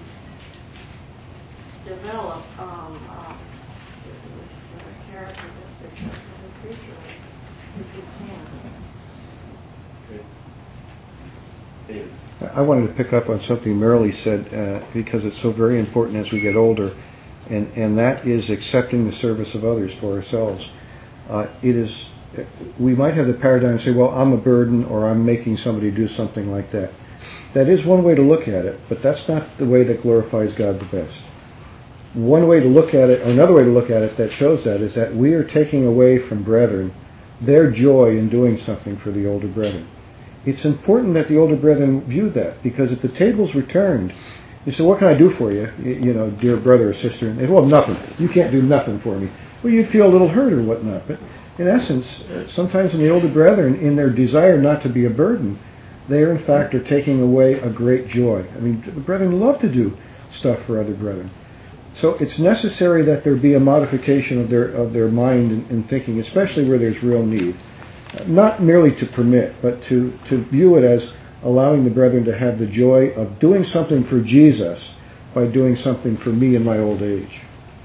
develop um, uh, this uh, characteristic individually if we can. Good. David. I wanted to pick up on something Marilee said uh, because it's so very important as we get older, and, and that is accepting the service of others for ourselves. Uh, it is, we might have the paradigm and say, well, I'm a burden, or I'm making somebody do something like that. That is one way to look at it, but that's not the way that glorifies God the best. One way to look at it, or another way to look at it that shows that, is that we are taking away from brethren their joy in doing something for the older brethren. It's important that the older brethren view that, because if the tables were turned, you say, what can I do for you, you know, dear brother or sister? And they, well, nothing. You can't do nothing for me. Well, you'd feel a little hurt or whatnot. But in essence, sometimes in the older brethren, in their desire not to be a burden, they are in fact are taking away a great joy. I mean, the brethren love to do stuff for other brethren. So it's necessary that there be a modification of their of their mind and, and thinking, especially where there's real need. Not merely to permit, but to, to view it as allowing the brethren to have the joy of doing something for Jesus by doing something for me in my old age.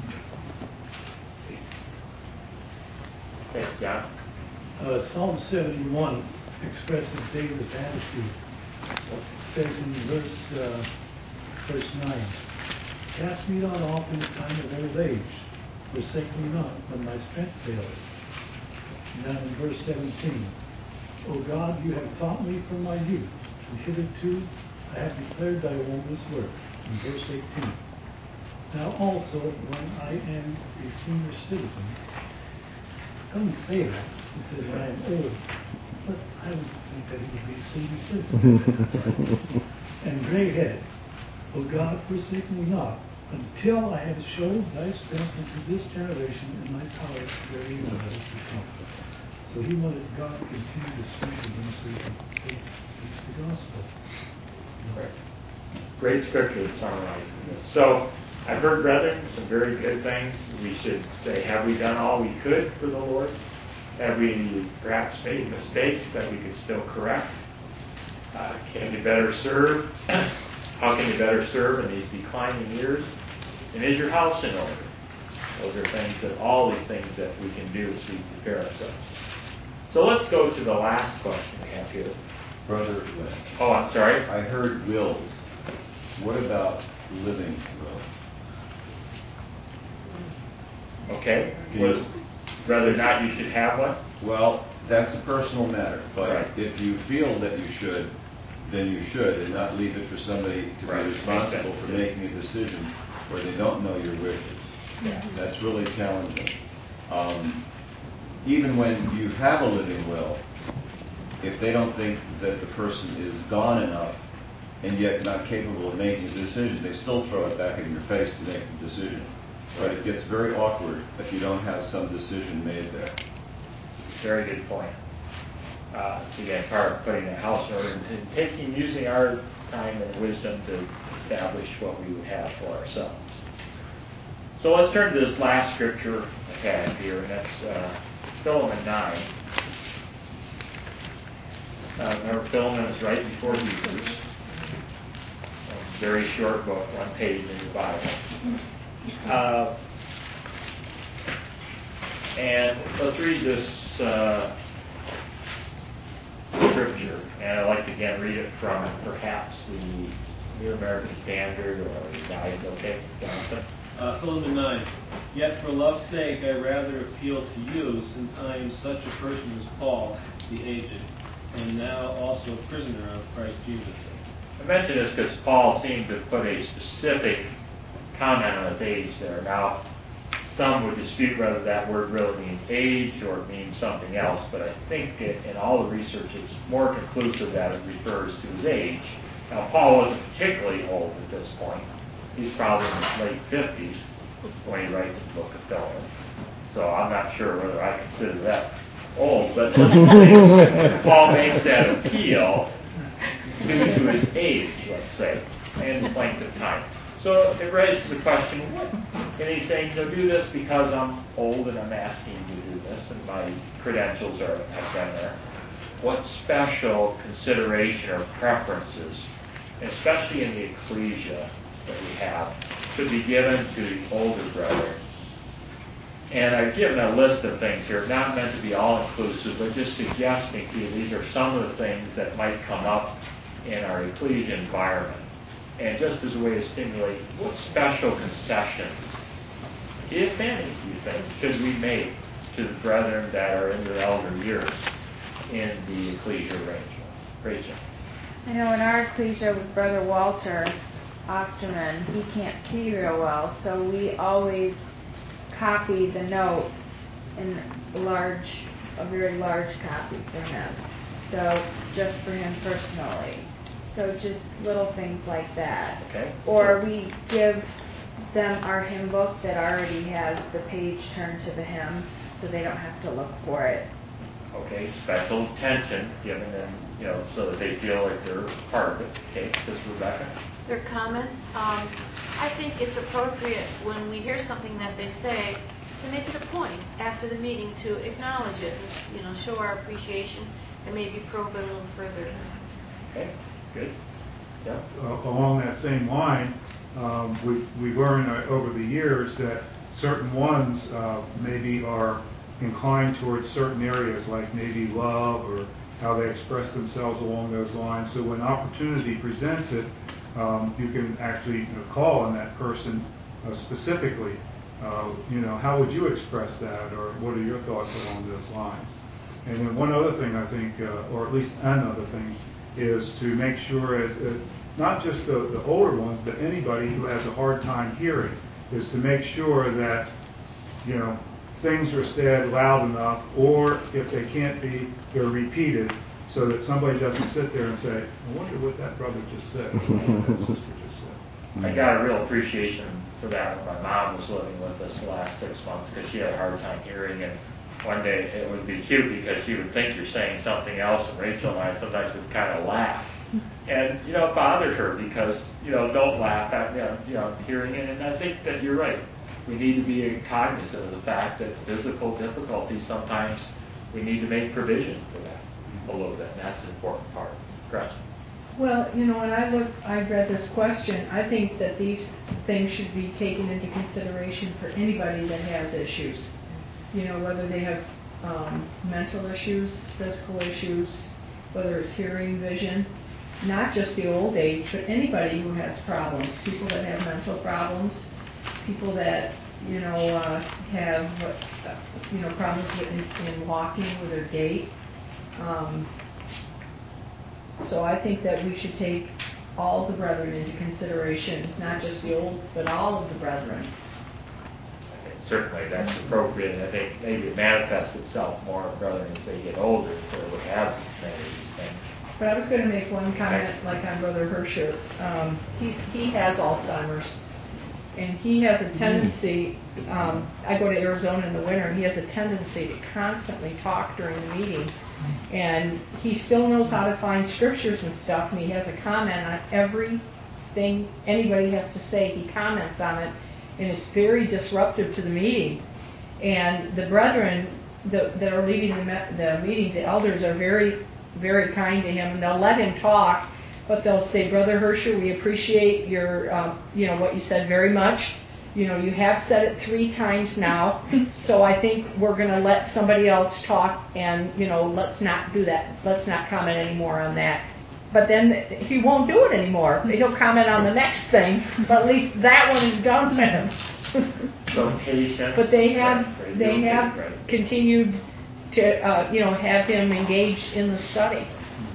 Okay, John. Uh, Psalm seventy-one expresses David's attitude. It says in verse uh, verse nine, cast me not off in the time of old age, forsake me not when my strength faileth. Now in verse seventeen, O God, you have taught me from my youth, and hitherto I have declared thy wondrous works. In verse eighteen, now also when I am a senior citizen, come and say that. He says, I am old, but I would think that he would be a senior citizen. And gray head, O God, forsake me not, until I have showed thy strength unto this generation, and thy power to their evil that is to come. So he wanted God to continue to strengthen him so he could take the great scripture that summarizes this. So I've heard, brethren, some very good things. We should say, have we done all we could for the Lord? Have we perhaps made mistakes that we could still correct? Uh, can you better serve? How can you better serve in these declining years? And is your house in order? Those are things that, all these things that we can do as we prepare ourselves. So let's go to the last question we have here. Brother Lynn. Oh, I'm sorry. I heard wills. What about living will? Okay. Was, whether or not you should have one? Well, that's a personal matter. But right. if you feel that you should, then you should, and not leave it for somebody to right. be responsible for making a decision where they don't know your wishes. Yeah. That's really challenging. Um, even when you have a living will, if they don't think that the person is gone enough and yet not capable of making a decision, they still throw it back in your face to make the decision. But it gets very awkward if you don't have some decision made there. Very good point. Uh, it's again part of putting the house in order and taking, using our time and wisdom to establish what we would have for ourselves. So let's turn to this last scripture I have here, and that's uh, Philemon nine. Uh, remember, Philemon is right before Hebrews. A very short book, one page in your Bible. Uh, and let's read this uh, scripture. And I'd like to again read it from perhaps the New American Standard or Revised. Okay, Jonathan? Uh, Philemon nine. Yet for love's sake I rather appeal to you, since I am such a person as Paul, the aged, and now also a prisoner of Christ Jesus. I mention this because Paul seemed to put a specific comment on his age there. Now, some would dispute whether that word really means age or it means something else, but I think it, in all the research it's more conclusive that it refers to his age. Now, Paul wasn't particularly old at this point. He's probably in his late fifties when he writes the book of Philemon. So I'm not sure whether I consider that old, but Paul makes that appeal due to his age, let's say, and his length of time. So it raises the question, what? And he's saying, you know, do this because I'm old and I'm asking you to do this, and my credentials are have been there. What special consideration or preferences, especially in the ecclesia that we have, should be given to the older brethren? And I've given a list of things here, not meant to be all-inclusive, but just suggesting to you these are some of the things that might come up in our ecclesia environment. And just as a way to stimulate, what special concessions, if any, you think, should we make to the brethren that are in their elder years in the ecclesia arrangement? Rachel? I know in our ecclesia with Brother Walter Osterman, he can't see real well, so we always copy the notes in large, a very large copy for him. So just for him personally. So just little things like that. Okay. Or we give them our hymn book that already has the page turned to the hymn, so they don't have to look for it. Okay, special attention given them, you know, so that they feel like they're part of it. Okay, this is Rebecca. Their comments. Um, I think it's appropriate when we hear something that they say to make it a point after the meeting to acknowledge it, and, you know, show our appreciation and maybe probe it a little further. Okay, good. Yeah. Uh, along that same line, um, we, we've learned uh, over the years that certain ones uh, maybe are inclined towards certain areas like maybe love or how they express themselves along those lines. So when opportunity presents it, um, you can actually you know, call on that person uh, specifically. Uh, you know, how would you express that, or what are your thoughts along those lines? And then one other thing I think, uh, or at least another thing, is to make sure, as, as not just the, the older ones, but anybody who has a hard time hearing, is to make sure that, you know, things are said loud enough, or if they can't be, they're repeated, so that somebody doesn't sit there and say, I wonder what that brother just said, or what that sister just said. I got a real appreciation for that when my mom was living with us the last six months because she had a hard time hearing, and one day it would be cute because she would think you're saying something else, and Rachel and I sometimes would kind of laugh And, you know, it bothered her because, you know, don't laugh at, you know, you know, hearing it. And I think that you're right. We need to be cognizant of the fact that physical difficulties, sometimes we need to make provision for that a little bit. And that's an important part. Gretchen. Well, you know, when I look, I read this question, I think that these things should be taken into consideration for anybody that has issues. You know, whether they have um, mental issues, physical issues, whether it's hearing, vision, not just the old age, but anybody who has problems, people that have mental problems, people that, you know, uh, have, uh, you know, problems in, in walking with their gait. Um, So I think that we should take all the brethren into consideration, not just the old, but all of the brethren. I think certainly that's appropriate. I think maybe it manifests itself more in brethren as they get older, if they would have many of these things. But I was going to make one comment, like on Brother Hersher. Um, he's, he has Alzheimer's, and he has a tendency, um, I go to Arizona in the winter, and he has a tendency to constantly talk during the meeting. And he still knows how to find scriptures and stuff, and he has a comment on everything anybody has to say. He comments on it, and it's very disruptive to the meeting. And the brethren the, that are leading the, me- the meetings, the elders, are very, very kind to him, and they'll let him talk, but they'll say, Brother Hersher, we appreciate your, uh, you know, what you said very much. You know, you have said it three times now, so I think we're going to let somebody else talk, and, you know, let's not do that. Let's not comment anymore on that. But then he won't do it anymore. He'll comment on the next thing, but at least that one is done with. So patience. But they have, right, they right, have right. continued to, uh, you know, have him engaged in the study.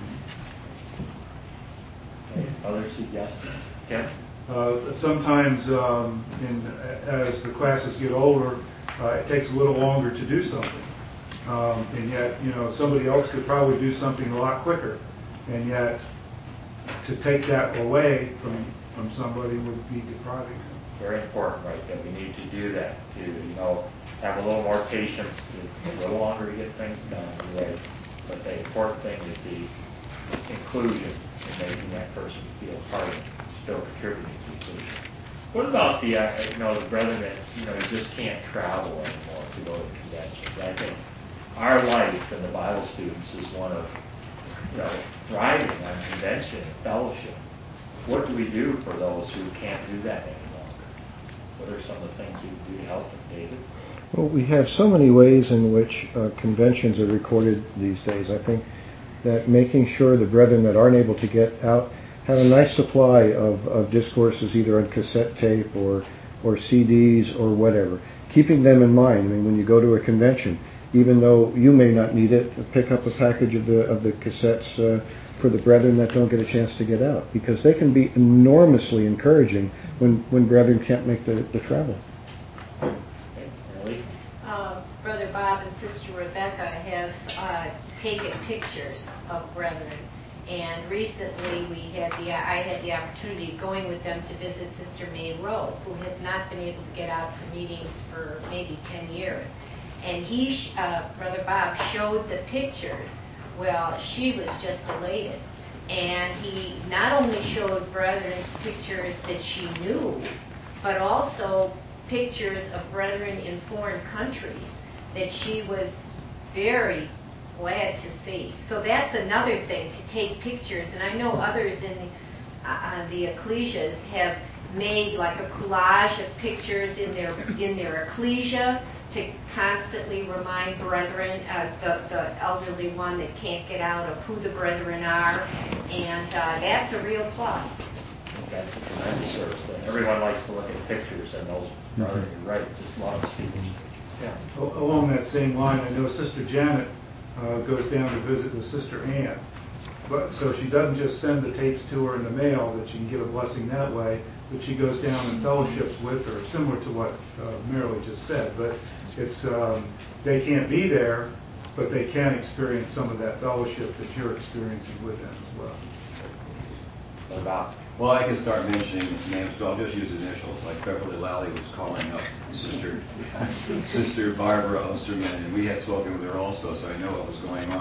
Okay. Other suggestions? Tim? Uh, sometimes, um, in, as the classes get older, uh, it takes a little longer to do something. Um, and yet, you know, somebody else could probably do something a lot quicker. And yet, to take that away from, from somebody would be depriving them. Very important, right, that we need to do that, to, you know, have a little more patience, to, a little longer to get things done, right? But the important thing is the inclusion in making that person feel part of it. Still contributing to the solution. What about the, uh, you know, the brethren that, you know, just can't travel anymore to go to conventions? I think our life in the Bible students is one of, you know, thriving on convention and fellowship. What do we do for those who can't do that any longer? What are some of the things we can do to help them, David? Well, we have so many ways in which uh, conventions are recorded these days. I think that making sure the brethren that aren't able to get out have a nice supply of, of discourses, either on cassette tape or or C Ds or whatever. Keeping them in mind. I mean, when you go to a convention, even though you may not need it, pick up a package of the of the cassettes uh, for the brethren that don't get a chance to get out, because they can be enormously encouraging when, when brethren can't make the, the travel. Okay, uh, Brother Bob and Sister Rebecca have uh, taken pictures of brethren. And recently, we had the I had the opportunity of going with them to visit Sister May Rowe, who has not been able to get out for meetings for maybe ten years. And he, uh, Brother Bob, showed the pictures. Well, she was just elated. And he not only showed brethren pictures that she knew, but also pictures of brethren in foreign countries that she was very glad to see. So that's another thing, to take pictures. And I know others in the, uh, the ecclesias have made like a collage of pictures in their in their ecclesia to constantly remind brethren, uh, the, the elderly one that can't get out, of who the brethren are. And uh, that's a real plus. That's a tremendous service thing. Everyone likes to look at pictures, and those brethren, you're right, just love to see those pictures. Yeah. Along that same line, I know Sister Janet Uh, goes down to visit with Sister Ann. But so she doesn't just send the tapes to her in the mail that she can get a blessing that way, but she goes down and fellowships with her, similar to what uh, Marilee just said. But it's um, they can't be there, but they can experience some of that fellowship that you're experiencing with them as well. What about? Well, I can start mentioning names, but I'll just use initials. Like Beverly Lally was calling up Sister Sister Barbara Osterman, and we had spoken with her also, so I know what was going on.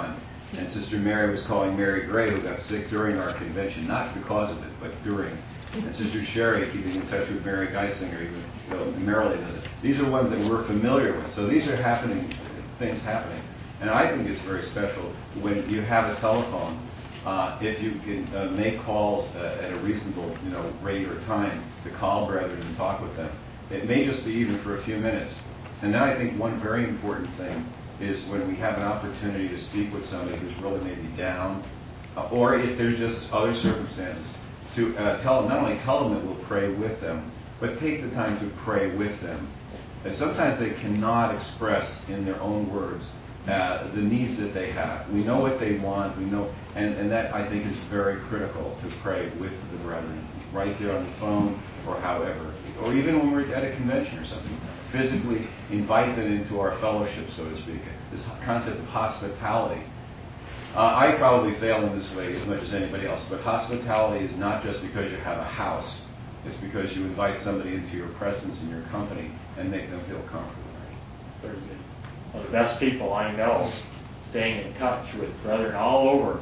And Sister Mary was calling Mary Gray, who got sick during our convention, not because of it, but during. And Sister Sherry, keeping in touch with Mary Geisinger, even you know, Maryland does it. These are ones that we're familiar with. So these are happening, things happening. And I think it's very special when you have a telephone. Uh, if you can uh, make calls uh, at a reasonable, you know, rate or time to call brethren and talk with them. It may just be even for a few minutes. And then I think one very important thing is when we have an opportunity to speak with somebody who's really maybe down, uh, or if there's just other circumstances, to uh, tell them, not only tell them that we'll pray with them, but take the time to pray with them. And sometimes they cannot express in their own words uh, the needs that they have. We know what they want, we know, and, and that I think is very critical to pray with the brethren, right there on the phone or however, or even when we're at a convention or something. Physically invite them into our fellowship, so to speak. This concept of hospitality. Uh, I probably fail in this way as much as anybody else, but hospitality is not just because you have a house. It's because you invite somebody into your presence and your company and make them feel comfortable. Very good. Well, the best people I know, staying in touch with brethren all over,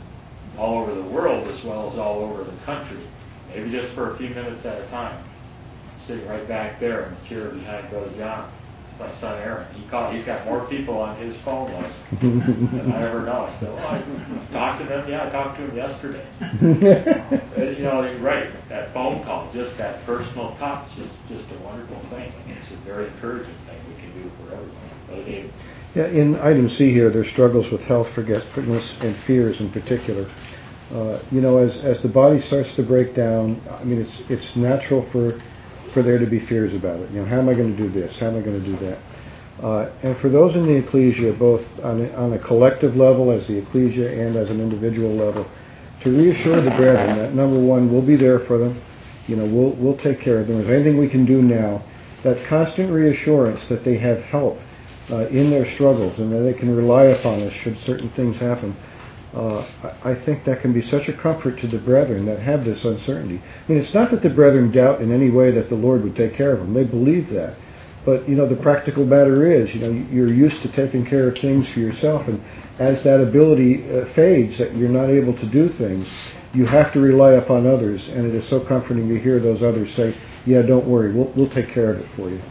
all over the world as well as all over the country, maybe just for a few minutes at a time. Sitting right back there in the chair behind Brother John, my son Aaron. He called, he's got more people on his phone list than I ever know. I said, well, I talked to them. Yeah, I talked to him yesterday. And, you know, you're right. That phone call, just that personal touch is just a wonderful thing. I mean, it's a very encouraging thing we can do for everyone. Brother David. Yeah, in item C here, there's struggles with health, forgetfulness, and fears in particular. Uh, you know, as as the body starts to break down, I mean, it's it's natural for for there to be fears about it. You know, how am I going to do this? How am I going to do that? Uh, and for those in the ecclesia, both on a, on a collective level as the ecclesia and as an individual level, to reassure the brethren that number one, we'll be there for them. You know, we'll we'll take care of them. If there's anything we can do now, that constant reassurance that they have help uh, in their struggles and that they can rely upon us should certain things happen. Uh, I think that can be such a comfort to the brethren that have this uncertainty. I mean, it's not that the brethren doubt in any way that the Lord would take care of them. They believe that. But, you know, the practical matter is, you know, you're used to taking care of things for yourself, and as that ability uh, fades, that you're not able to do things, you have to rely upon others, and it is so comforting to hear those others say, yeah, don't worry, we'll, we'll take care of it for you.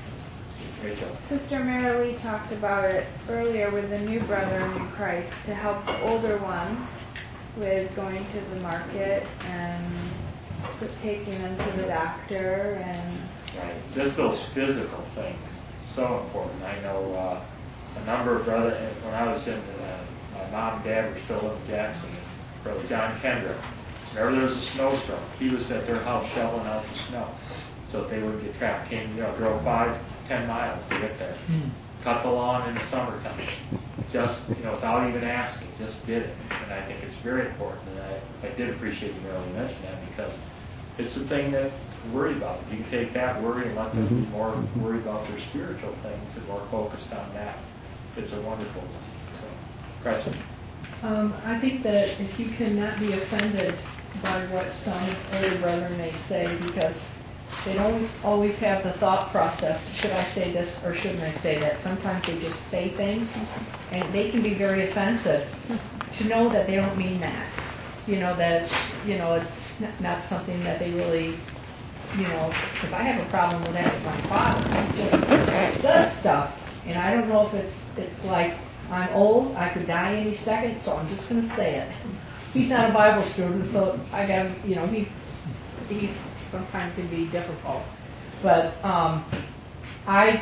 Sister Mary Lee talked about it earlier with the new brethren in Christ to help the older ones with going to the market and taking them to the doctor and right. Just those physical things, so important. I know uh, a number of brothers, when I was in, uh, my mom and dad were still in Jackson, Brother John Kendrick. Whenever there was a snowstorm, he was at their house shoveling out the snow so that they wouldn't get trapped. Came, you know, drove five, ten miles to get there. Mm. Cut the lawn in the summertime. Just, you know, without even asking, just did it. And I think it's very important. And I, I did appreciate you earlier mentioning that because it's a thing that to worry about. You can take that worry and let them mm-hmm. be more mm-hmm. worried about their spiritual things and more focused on that. It's a wonderful so, question. Um, I think that if you cannot be offended by what some older brethren may say because they don't always have the thought process, should I say this or shouldn't I say that? Sometimes they just say things and they can be very offensive. To know that they don't mean that. You know, that, you know, it's not something that they really, you know, if I have a problem with that with my father, he just says stuff. And I don't know if it's it's like, I'm old, I could die any second, so I'm just going to say it. He's not a Bible student, so I got, you know, he's, he's sometimes can be difficult. But um, I've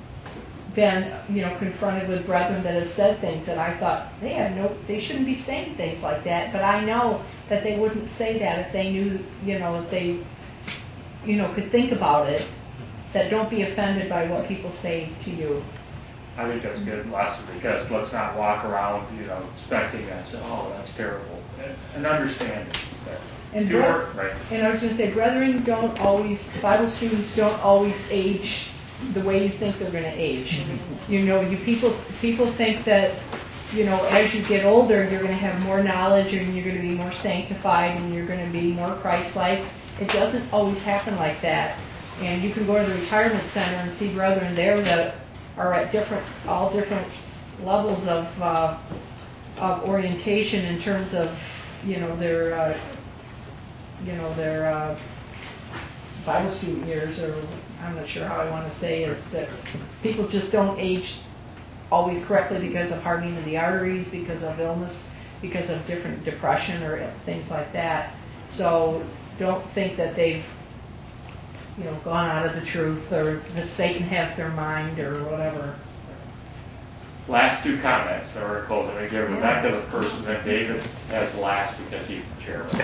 been, you know, confronted with brethren that have said things that I thought they have no, they shouldn't be saying things like that. But I know that they wouldn't say that if they knew, you know, if they, you know, could think about it. That don't be offended by what people say to you. I think that's a good lesson because let's not walk around, you know, expecting that. Say, oh, that's terrible, and, and understanding that. And, bre- right. and I was going to say, brethren don't always, Bible students don't always age the way you think they're going to age. Mm-hmm. You know, you people people think that, you know, as you get older, you're going to have more knowledge and you're going to be more sanctified and you're going to be more Christ-like. It doesn't always happen like that. And you can go to the retirement center and see brethren there that are at different, all different levels of uh, of orientation in terms of, you know, their, uh, you know, their uh, Bible student years, or I'm not sure how I want to say, is that people just don't age always correctly because of hardening of the arteries, because of illness, because of different depression or things like that. So don't think that they've, you know, gone out of the truth, or that Satan has their mind, or whatever. Last two comments, and we're closing. I give Rebecca the first, and then David has the last because he's the chairman.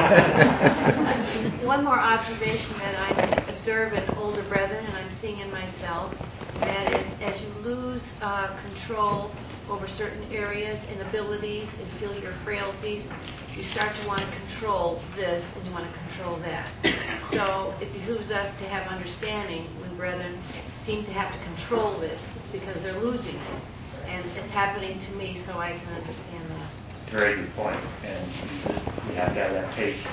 One more observation that I observe in older brethren, and I'm seeing in myself, that is, as you lose uh, control over certain areas and abilities and feel your frailties, you start to want to control this and you want to control that. So it behooves us to have understanding when brethren seem to have to control this. It's because they're losing it. And it's happening to me, so I can understand that. Very good point. And we have to have that patience.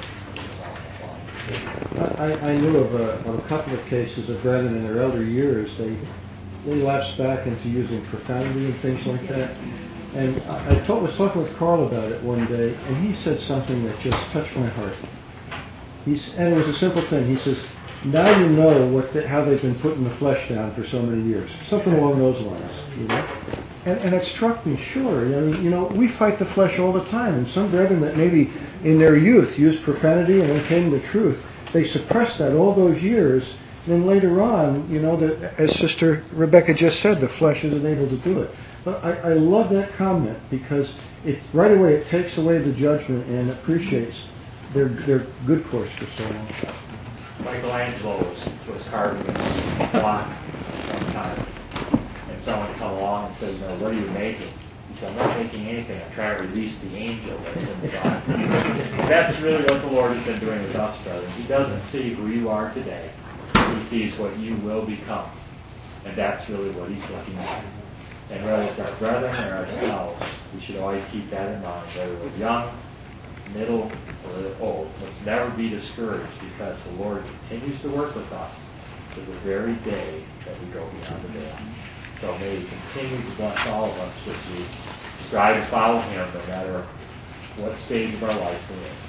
I, I knew of a, of a couple of cases of brethren in their elder years. They they lapsed back into using profanity and things like that. And I, I told, was talking with Carl about it one day, and he said something that just touched my heart. He's, and it was a simple thing. He says, now you know what the, how they've been putting the flesh down for so many years. Something along those lines, you know. And, and it struck me, sure. I mean, you know, we fight the flesh all the time. And some brethren that maybe in their youth used profanity and then came to the truth, they suppressed that all those years. And then later on, you know, the, as Sister Rebecca just said, the flesh isn't able to do it. But I, I love that comment because it right away it takes away the judgment and appreciates their their good course for so long. Michelangelo was, was carving a block one time, and someone come along and says, "No, what are you making?" He said, "I'm not making anything. I'm trying to release the angel that's inside." That's really what the Lord has been doing with us, brothers. He doesn't see who you are today. He sees what you will become, and that's really what He's looking at. And whether it's our brethren or ourselves, we should always keep that in mind, whether we're young, middle, or old. Let's never be discouraged because the Lord continues to work with us to the very day that we go beyond the veil. So may He continue to bless all of us as we strive to follow Him no matter what stage of our life we're in.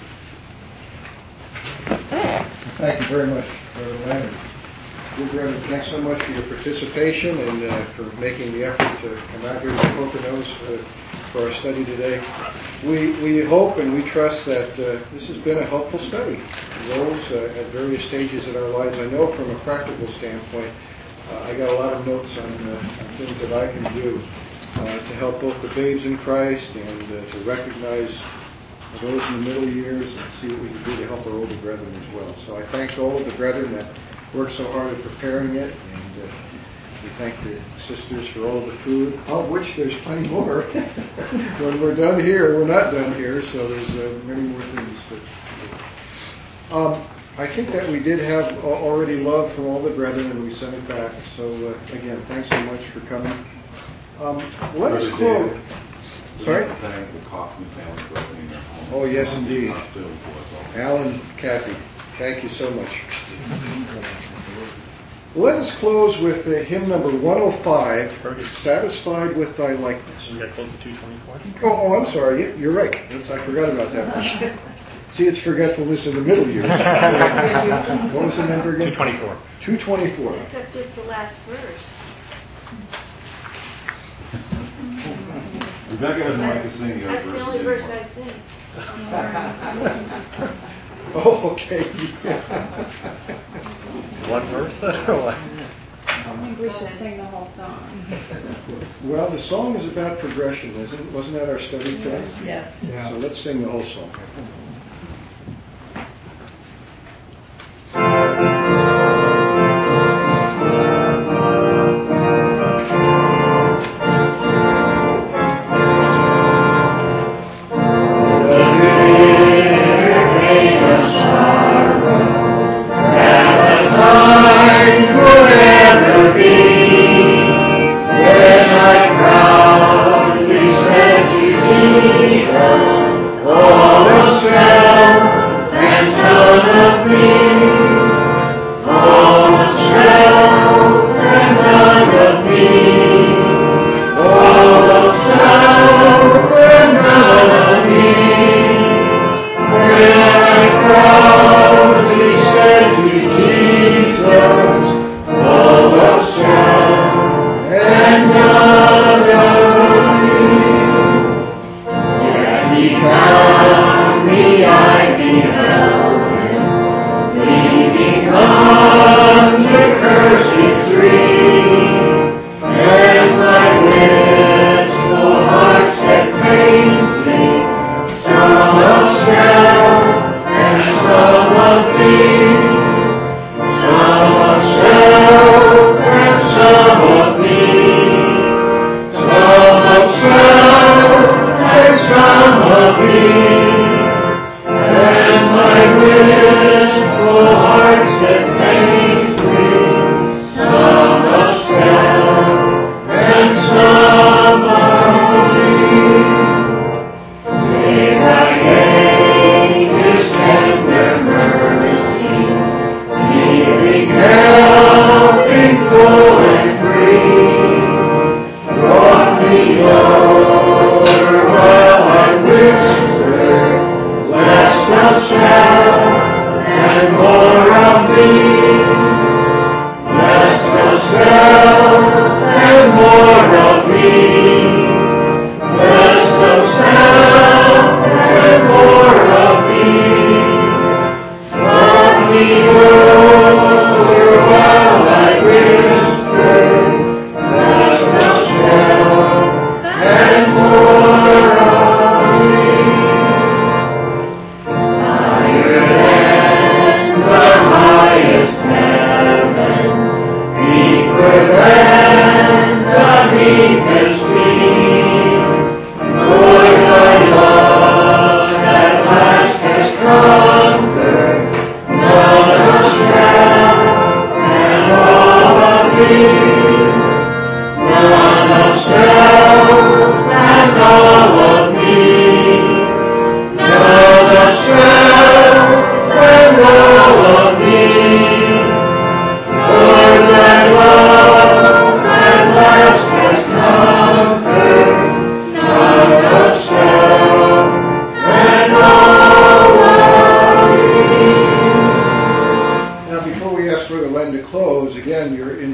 Thank you very much, Brother Leonard. Dear brethren, thanks so much for your participation and uh, for making the effort to come out here to Poconos uh, for our study today. We we hope and we trust that uh, this has been a helpful study. Roles uh, at various stages in our lives. I know from a practical standpoint, uh, I got a lot of notes on, uh, on things that I can do uh, to help both the babes in Christ and uh, to recognize those in the middle years and see what we can do to help our older brethren as well. So I thank all of the brethren that worked so hard at preparing it, and uh, we thank the sisters for all of the food, of which there's plenty more. When we're done here, we're not done here, so there's uh, many more things. But um, I think that we did have already love from all the brethren, and we sent it back. So uh, again, thanks so much for coming. Um, let us close. Sorry? I'd like to thank the Kaufman family for opening their home. Oh, yes, indeed. Hospital for us all. Alan, Kathy, thank you so much. Let us close with uh, hymn number one oh five, Satisfied with Thy Likeness. We got close to two twenty-four. Oh, oh, I'm sorry. You're right. I forgot about that one. See, it's forgetfulness in the middle years. What was the number again? two twenty-four. two twenty-four. Except just the last verse. Rebecca doesn't like to sing the other That's the verses only verse anymore. I sing. Oh, okay. One verse or what? I think we should sing the whole song. Well, the song is about progression, isn't it? Wasn't that our study today? Yes. So let's sing the whole song. All the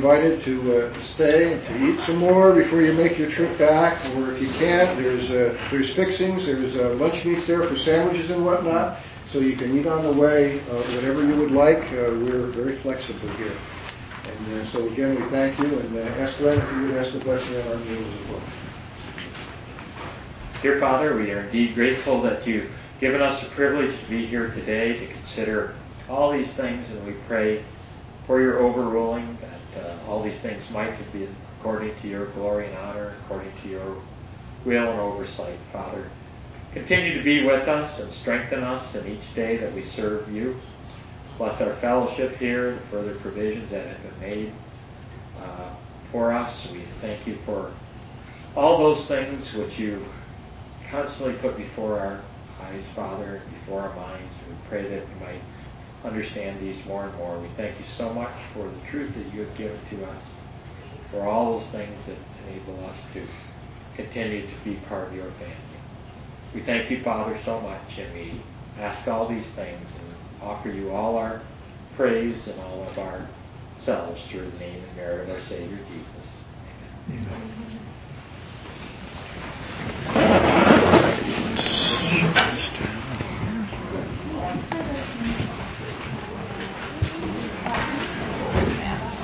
invited to uh, stay and to eat some more before you make your trip back, or if you can't, there's uh, there's fixings, there's uh, lunch meats there for sandwiches and whatnot, so you can eat on the way uh, whatever you would like. Uh, we're very flexible here. And uh, so again, we thank you, and uh, ask Glenn if you would ask the blessing on our meals as well. Dear Father, we are indeed grateful that you've given us the privilege to be here today to consider all these things, and we pray for your overruling, that uh, all these things might be according to your glory and honor, according to your will and oversight, Father. Continue to be with us and strengthen us in each day that we serve you. Bless our fellowship here, the further provisions that have been made uh, for us. We thank you for all those things which you constantly put before our eyes, Father, and before our minds. We pray that we might understand these more and more. We thank you so much for the truth that you have given to us, for all those things that enable us to continue to be part of your family. We thank you, Father, so much, and we ask all these things and offer you all our praise and all of our selves through the name and merit of our Savior Jesus.